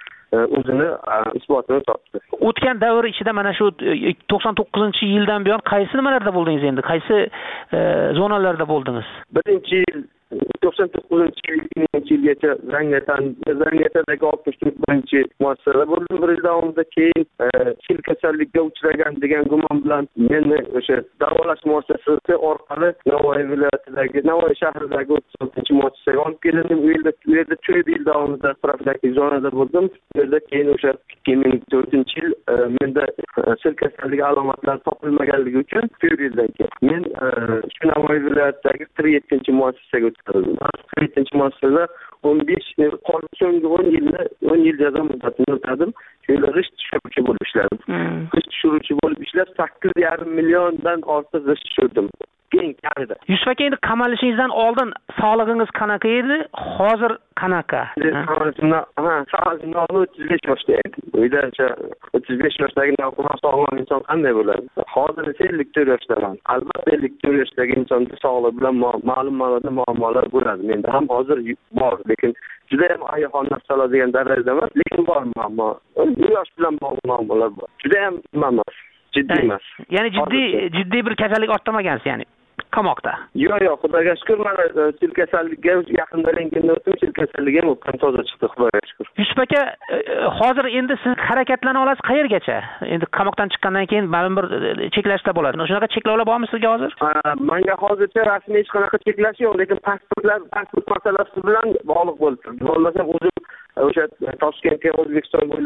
o'zini isbotini topdi. O'tgan davr ichida mana shu to'qson to'qqizinchi yildan buyon qaysi nimalarda bo'ldingiz endi? Qaysi zonalarda bo'ldingiz? Birinchi yil to'qson to'qqizinchi ikkinchi yilgacha Zangiota, Zangiotadagi oltmish to'rtinchi muassasada bo'ldim. Bir yil davomida keyin sil kasallikka uchragan degan gumon bilan meni o'sha davolash muassasasi orqali Navoiy viloyatidagi, Navoiy shahridagi o'ttiz oltinchi muassasaga olib kelindim. U yerda u yerda to'rt yil davomida profilaktik zonada bo'ldim. Bu yerda keyin o'sha ikki ming to'rtinchi yil menda sil kasalligi alomatlari topilmaganligi uchun to'rt yildan keyin men shu Navoiy viloyatidagi qirq yettinchi muassasaga o'tkazildim. qirq yettinchi muassasada o'n besh so'nggi o'n yilni o'n yil jazo muddatini o'tadim. Shunda g'isht tushiruvchi bo'lib ishladim. G'isht tushiruvchi bo'lib ishlab sakkiz yarim milliondan ortiq g'isht tushirdim. Keng kamida. Yusuf aka, endi qamalishingizdan oldin sog'lig'ingiz qanaqa edi? Hozir qanaqa? Qamalishimdan, ha, sog'lig'im o'ttiz besh yoshda edi. Uyda o'ttiz besh yoshdagi noqulon sog'lom inson qanday bo'ladi? Hozir esa ellik to'rt yoshdaman. Albatta ellik to'rt yoshdagi insonda sog'liq bilan ma'lum ma'noda muammolar bo'ladi. Menda ham hozir bor, lekin juda ham ayahon nafsoladigan darajada emas, lekin bor muammo. Yosh bilan bog'liq muammolar bor. Juda ham emas, jiddiy emas. Ya'ni jiddiy jiddiy bir kasallik ortmagansiz, ya'ni qamoqda. Yo'q, yo'q, Xudoga shukr, mana sil kasallikka yaqinda rentgendan o'tdim, sil kasalligi ham o'tgan, toza chiqdi, Xudoga shukr. Yusuf aka, hozir endi siz harakatlana olasiz qayergacha? Endi qamoqdan chiqqandan keyin ma'lum bir cheklashlar bo'ladi. Shunaqa cheklovlar bormi sizga hozir? Menga hozircha rasmiy hech qanaqa cheklash yo'q, lekin pasportlar, pasport masalasi bilan bog'liq bo'lib turibdi. Bo'lmasa o'zim o'sha Toshkentga, O'zbekiston bo'ylab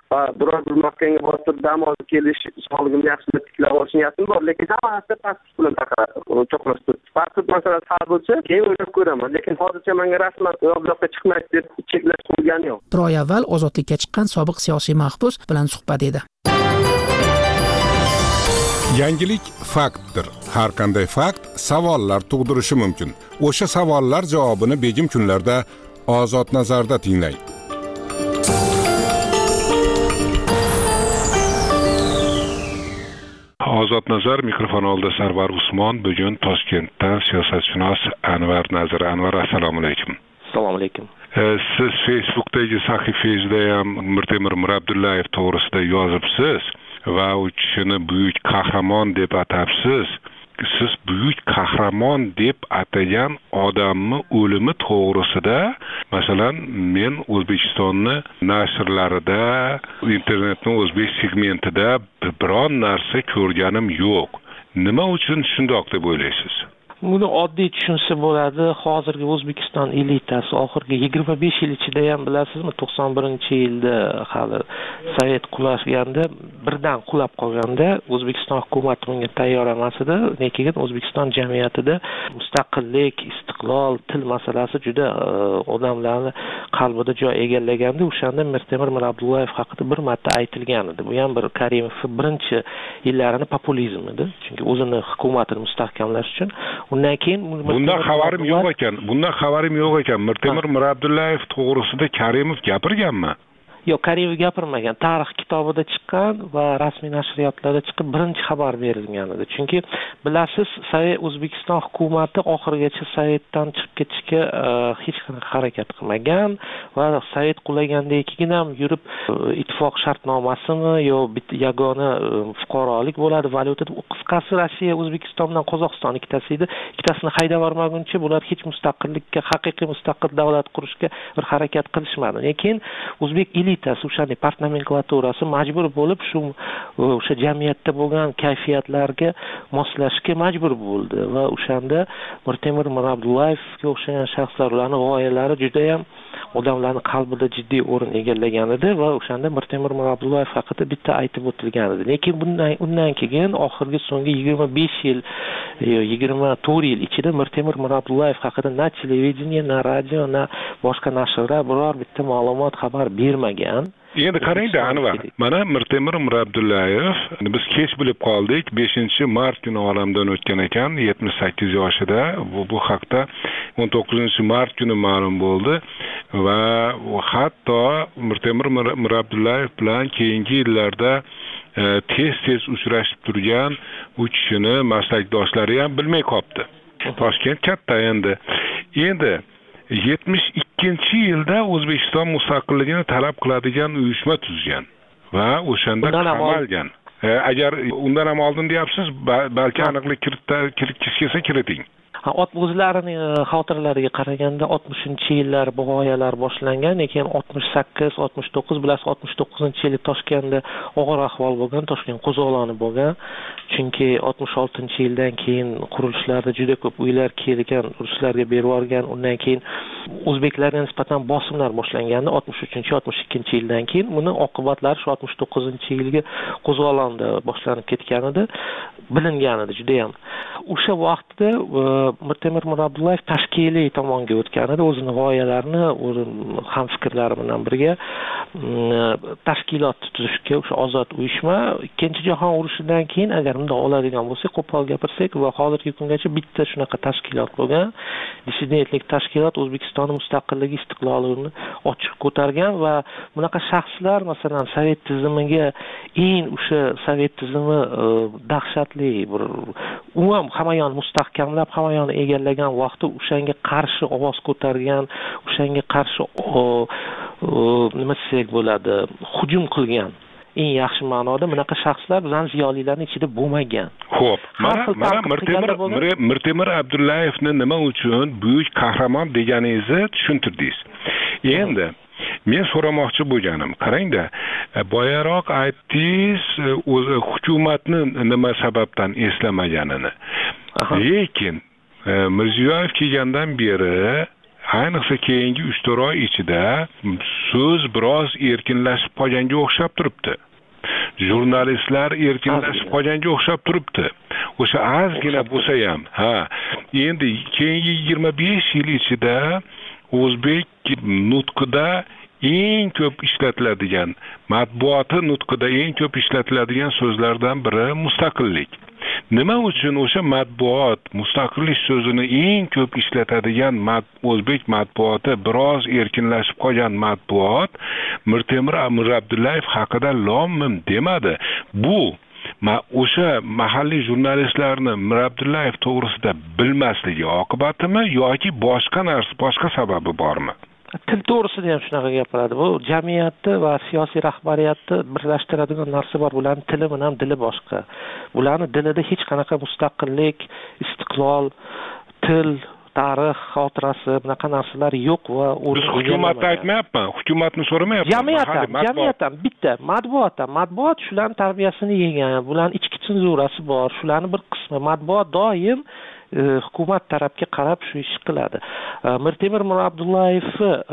va biror bir maskanga bostirib dam olib kelish sog'ligimni yaxshilab tiklab olish niyatim bor, lekin hammasi pasport bilan cho'qlashdi. Pasport masalasi hal bo'lsa, keyin o'ylab ko'raman, lekin hozircha menga rasman u yoqqa chiqmaysiz deb cheklash qo'ygani yo'q. Bir oy avval ozodlikka chiqqan sobiq siyosiy mahbus bilan suhbat edi. Yangilik faktdir. Har qanday fakt savollar tug'dirishi mumkin. O'sha savollar javobini begim kunlarda Ozod nazarda tinglang. Ozod nazar mikrofon oldida Sarvar Usmon, bugun Toshkentdan siyosatshunos Anvar Nazir. Anvar, assalomu alaykum. Assalomu alaykum. Siz Facebookdagi sahifangizda ham Mirtemir Mirabdullayev to'g'risida yozibsiz va u kishini buyuk qahramon deb atabsiz. Siz buyuk qahramon deb atagan odamni o'limi to'g'risida, masalan, men O'zbekistonni nashrlarida, internetning o'zbek segmentida biron narsa ko'rganim yo'q. Nima uchun shundoq deb o'ylaysiz? Buni oddiy tushunsa bo'ladi. Hozirgi O'zbekiston elitasi oxirgi yigirma besh yil ichida ham bilasizmi, to'qson birinchi yilda hali Sovet qulashganda, birdan qulab qolganda O'zbekiston hukumati bunga tayyor emas edi. Lekin O'zbekiston jamiyatida mustaqillik, istiqlol, til masalasi juda odamlarning qalbida joy egallaganda, o'shanda Mirtemir Mirabdullayev haqida bir marta aytilgan edi. Bu ham bir Karimov birinchi yillarini populizm edi. Chunki o'zini hukumatini mustahkamlash uchun. Undan keyin bundan xabarim yo'q ekan. Bundan xabarim yo'q ekan. Mirtemir Mirabdullayev to'g'risida Karimov gapirganmi? Yo'q, Karimov gapirmagan. Tarix kitobida chiqqan va rasmiy nashriyotlarda chiqib birinchi xabar berilgan edi. Chunki bilasiz, Sovet O'zbekiston hukumati oxirigacha Sovetdan chiqib ketishga hech qanday harakat qilmagan va Sovet qulagandan keyin ham yurib ittifoq shartnomasimi yo yagona fuqarolik bo'ladi, valyutada. Qisqasi Rossiya, O'zbekiston bilan Qozog'iston ikkitasi edi. Ikkitasini haydab yubormaguncha bular hech mustaqillikka, haqiqiy mustaqil davlat qurishga bir harakat qilishmadi. Lekin o'zbek o'sha part nomenklaturasi majbur bo'lib shu o'sha jamiyatda bo'lgan kayfiyatlarga moslashga majbur bo'ldi va o'shanda Mirtemir Mirabdullayevga o'xshagan shaxslar, ularning g'oyalari juda ham odamlarning qalbida jiddiy o'rin egallagan edi va o'shanda Mirtemir Mirabdullayev haqida bitta aytib o'tilgan edi. Lekin bundan undan keyin oxirgi so'nggi yigirma besh yil, yigirma to'rt yil ichida Mirtemir Mirabdullayev haqida na televideniya, na radio, na boshqa nashrlar biror bitta ma'lumot, xabar bermagan. Endi qarangda Anvar, mana Mirtemir Mirabdullayev biz kech bilib qoldik. beshinchi mart kuni olamdan o'tgan ekan, yetmish sakkiz yoshida. Bu bu haqda o'n to'qqizinchi mart kuni ma'lum bo'ldi va hatto Mirtemir Mirabdullayev bilan keyingi yillarda tez-tez uchrashib turgan u kishini maslakdoshlari ham bilmay qolibdi. Toshkent katta endi. Endi yetmish ikkinchi yilda O'zbekiston mustaqilligini talab qiladigan uyushma tuzgan va o'shanda qamalgan. Agar undan ham oldin deyapsiz, balki aniqlik kiritishga kelsa kiriting. O'zlarining xotiralariga qaraganda oltmishinchi yillar bu g'oyalar boshlangan, lekin oltmish sakkiz oltmish to'qqiz bilasiz, oltmish to'qqizinchi yili Toshkentda og'ir ahvol bo'lgan, Toshkent qo'zg'oloni bo'lgan. Chunki oltmish oltinchi yildan keyin qurilishlarda juda ko'p uylar kelgan, ruslarga berib yuborgan. Undan keyin o'zbeklarga nisbatan bosimlar boshlangandi oltmish uchinchi oltmish ikkinchi yildan keyin. Buni oqibatlari shu oltmish to'qqizinchi yilgi qo'zg'olonda boshlanib ketgan edi, bilingan edi juda ham. O'sha vaqtda Mirtemir Mirabdullayev tashkiliy tomonga o'tgan edi, o'zini g'oyalarini, o'z hamfikrlari bilan birga tashkilot tuzishga, o'sha ozod uyushma. Ikkinchi jahon urushidan keyin agar bunday oladigan bo'lsak, qo'pol gapirsak, va hozirgi kungacha bitta shunaqa tashkilot bo'lgan. Dissidentlik tashkilot O'zbekiston mustaqilligi, istiqlolini ochiq ko'targan va bunaqa shaxslar, masalan, Sovet tizimiga eng o'sha Sovet tizimi dahshatli bir umuman hammayoni mustahkamlab, hammayoni egallagan vaqtda o'shanga qarshi ovoz ko'targan, o'shanga qarshi nima desak bo'ladi, hujum qilgan eng yaxshi ma'noda bunaqa shaxslar bizning ziyolilarning ichida bo'lmagan. Xo'p, mana mana Mirtemir Mirtemir Abdullayevni nima uchun buyuk qahramon deganingizni tushuntirdingiz. Endi men so'ramoqchi bo'lganim, qarangda, boyaroq aytdingiz, o'zi hukumatni nima sababdan eslamaganini. Lekin Mirziyoyev kelgandan beri ayniqsa keyingi uch to'rt oy ichida so'z biroz erkinlashib qolganga o'xshab turibdi. Jurnalistlar erkinlashib qolganga o'xshab turibdi. O'sha ozgina bo'lsa ham, ha, endi keyingi yigirma besh yil ichida o'zbek nutqida eng ko'p ishlatiladigan, matbuoti nutqida eng ko'p ishlatiladigan so'zlardan biri mustaqillik. Nima uchun o'sha matbuot mustaqillik so'zini eng ko'p ishlatadigan o'zbek matbuoti biroz erkinlashib qolgan matbuot Mirtemir Abdullayev haqida lom-mim demadi. Bu o'sha mahalliy jurnalistlarni Mir Abdullayev to'g'risida bilmasligi oqibatimi yoki boshqa narsa, boshqa sababi bormi? Til to'g'risida ham shunaqa gapiradi. Bu jamiyatni va siyosiy rahbariyatni birlashtiradigan narsa bor. Bularning tili bilan dili boshqa. Bularning dilida hech qanaqa mustaqillik, istiqlol, til, tarix, xotirasi bunaqa narsalar yo'q va biz hukumatni aytmayapman, hukumatni so'ramayapman. Jamiyat ham, jamiyat ham bitta, matbuot ham, matbuot shularning tarbiyasini yegan, bularning ichki senzurasi bor, shularning bir qismi. Matbuot doim hukumat tarafga qarab shu ish qiladi. Mirtemir Abdullayev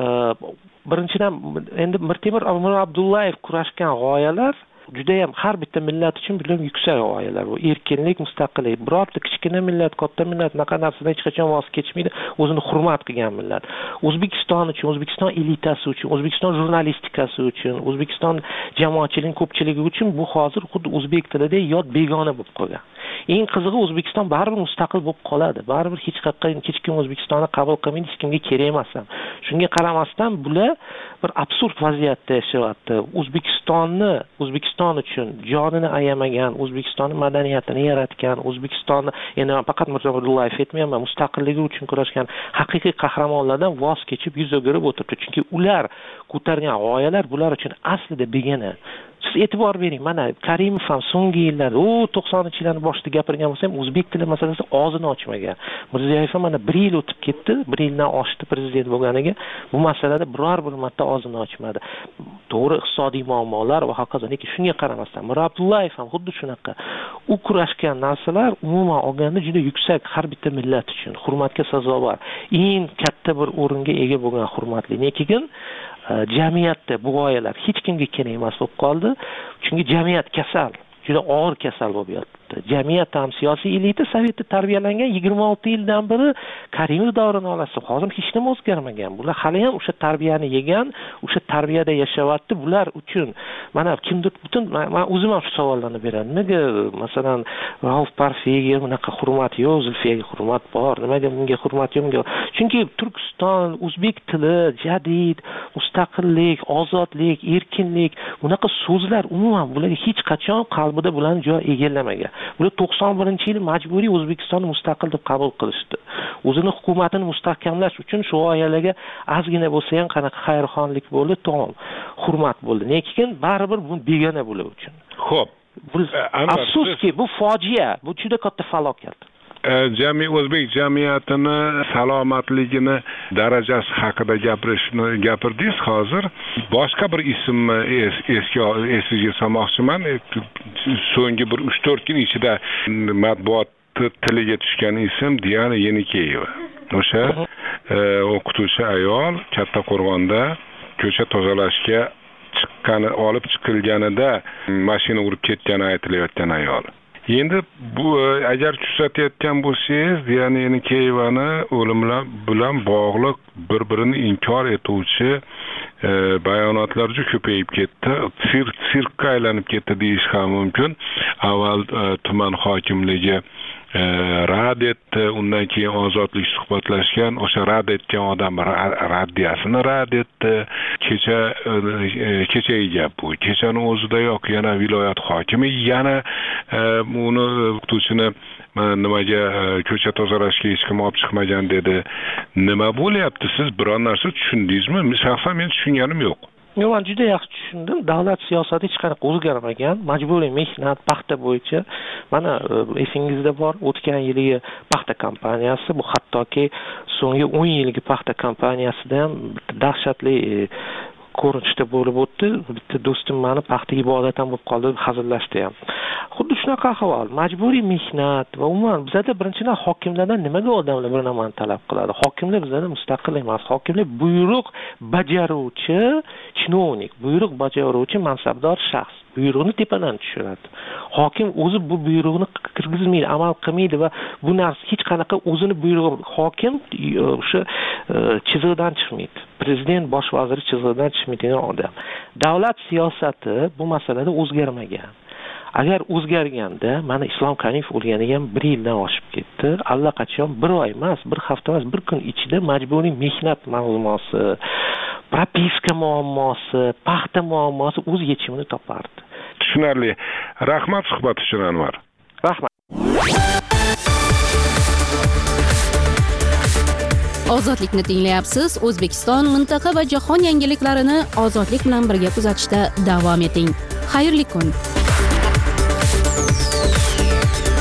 birinchidan endi Mirtemir Abdullayev kurashgan g'oyalar juda ham har bitta millat uchun juda yuksak g'oyalar. Bu erkinlik, mustaqillik. Birorta kichkina millat, katta millat naqa narsadan hech qachon voz kechmaydi, o'zini hurmat qilgan millat. O'zbekiston uchun, O'zbekiston elitasi uchun, O'zbekiston jurnalistikasi uchun, O'zbekiston jamoatchiligining ko'pchiligi uchun bu hozir xuddi o'zbek tilida yot begona bo'lib qolgan. Eng qizig'i O'zbekiston baribir mustaqil bo'lib qoladi. Baribir hech qayerga hech kim O'zbekistonni qabul qilmaydi, hech kimga kerak emas ham. Shunga qaramasdan bular bir absurd vaziyatda yashayapti. O'zbekistonni, O'zbekiston uchun jonini ayamagan, O'zbekistonning madaniyatini yaratgan, O'zbekistonni endi faqat Mirzo Abdullayev aytmayman, mustaqilligi uchun kurashgan haqiqiy qahramonlardan voz kechib yuz o'girib o'tiribdi. Chunki ular ko'targan g'oyalar bular uchun aslida begona. Siz e'tibor bering, mana Karimov ham so'nggi yillarda, u to'qsoninchi yillarning boshida gapirgan bo'lsa ham o'zbek tili masalasida og'zini ochmagan. Mirziyoyev ham mana bir yil o'tib ketdi, bir yildan oshdi prezident bo'lganiga, bu masalada biror bir marta og'zini ochmadi. To'g'ri iqtisodiy muammolar va hokazo, lekin shunga qaramasdan Mir Abdullayev ham xuddi shunaqa. U kurashgan narsalar umuman olganda juda yuksak har bitta millat uchun hurmatga sazovor. Eng katta bir o'ringa ega bo'lgan hurmatli. Lekin jamiyatda bu g'oyalar hech kimga kerak emas bo'lib qoldi. Chunki jamiyat kasal, juda og'ir kasal bo'lib yotibdi. Jamiyat ham siyosiy elita Sovetda tarbiyalangan yigirma olti yildan beri Karimov davrini olasiz. Hozir hech nima o'zgarmagan. Bular hali ham o'sha tarbiyani yegan, o'sha tarbiyada yashayapti. Bular uchun mana kimdir butun men o'zim ham shu savollarni beraman. Nimaga masalan Rauf Parfiga bunaqa hurmat yo'q, Zulfiyaga hurmat bor, nimaga bunga hurmat yo'q? Chunki Turkiston, o'zbek tili, jadid, mustaqillik, ozodlik, erkinlik bunaqa so'zlar umuman bularga hech qachon qalbida bularni joy egallamagan. Bular to'qson birinchi yil majburiy O'zbekistonni mustaqil deb qabul qilishdi. O'zini hukumatini mustahkamlash uchun shu g'oyalarga ozgina bo'lsa ham qanaqa xayrixonlik bo'ldi, tamom, hurmat bo'ldi. Lekin baribir bu begona bular uchun. Xo'p, afsuski bu fojia, bu juda katta falokat. Jami o'zbek jamiyatini salomatligini darajasi haqida gapirishni gapirdingiz hozir. Boshqa bir ismni eski esiga solmoqchiman. So'nggi bir uch to'rt kun ichida matbuot tiliga tushgan ism Diana Yenikeyeva. O'sha o'qituvchi ayol Kattaqo'rg'onda ko'cha tozalashga chiqqani, olib chiqilganida mashina urib ketgani aytilayotgan ayol. Endi bu agar kuzatayotgan bo'lsangiz, Diana Yenikeyevani o'limi bilan bog'liq bir-birini inkor etuvchi bayonotlar juda ko'payib ketdi. Sirk sirkka aylanib ketdi deyish ham mumkin. Avval tuman hokimligi rad etdi, undan keyin ozodlik suhbatlashgan, o'sha rad etgan odam raddiyasini rad etdi. Kecha kechagi gap bu. Kechani o'zidayoq yana viloyat hokimi yana uni o'qituvchini nimaga ko'cha tozalashga hech kim olib chiqmagan dedi. Nima bo'lyapti? Siz biror narsa tushundingizmi? Shaxsan men tushunganim yo'q. Yo'q, men juda yaxshi tushundim. Davlat siyosati hech qanaqa o'zgarmagan. Majburiy mehnat paxta bo'yicha mana esingizda bor, o'tgan yilgi paxta kampaniyasi, bu hattoki so'nggi o'n yilgi paxta kampaniyasida ham dahshatli ko'rinishda bo'lib o'tdi. Bitta do'stim meni paxta ibodat ham bo'lib qoldi, hazillashdi ham. xuddi shunaqa ahvol. Majburiy mehnat va umuman bizada birinchidan hokimlardan nimaga odamlar bir narsani talab qiladi? Hokimlar bizada mustaqil emas. Hokimlar buyruq bajaruvchi chinovnik, buyruq bajaruvchi mansabdor shaxs. Buyruqni tepadan tushiradi. Hokim o'zi bu buyruqni kirgizmaydi, amal qilmaydi va bu narsa hech qanaqa o'zini buyrug'i hokim o'sha chizig'idan chiqmaydi. Prezident, bosh vazir chizig'idan chiqmaydigan odam. Davlat siyosati bu masalada o'zgarmagan. Agar o'zgarganda, mana Islom Karimov o'lganiga ham bir yildan oshib ketdi. Allaqachon bir oy emas, bir hafta emas, bir kun ichida majburiy mehnat muammosi, propiska muammosi, paxta muammosi o'z yechimini topardi. Tushunarli. Rahmat suhbat uchun Anvar. Rahmat. Ozodlikni tinglayapsiz. O'zbekiston, mintaqa va jahon yangiliklarini ozodlik bilan birga kuzatishda davom eting. Xayrli kun.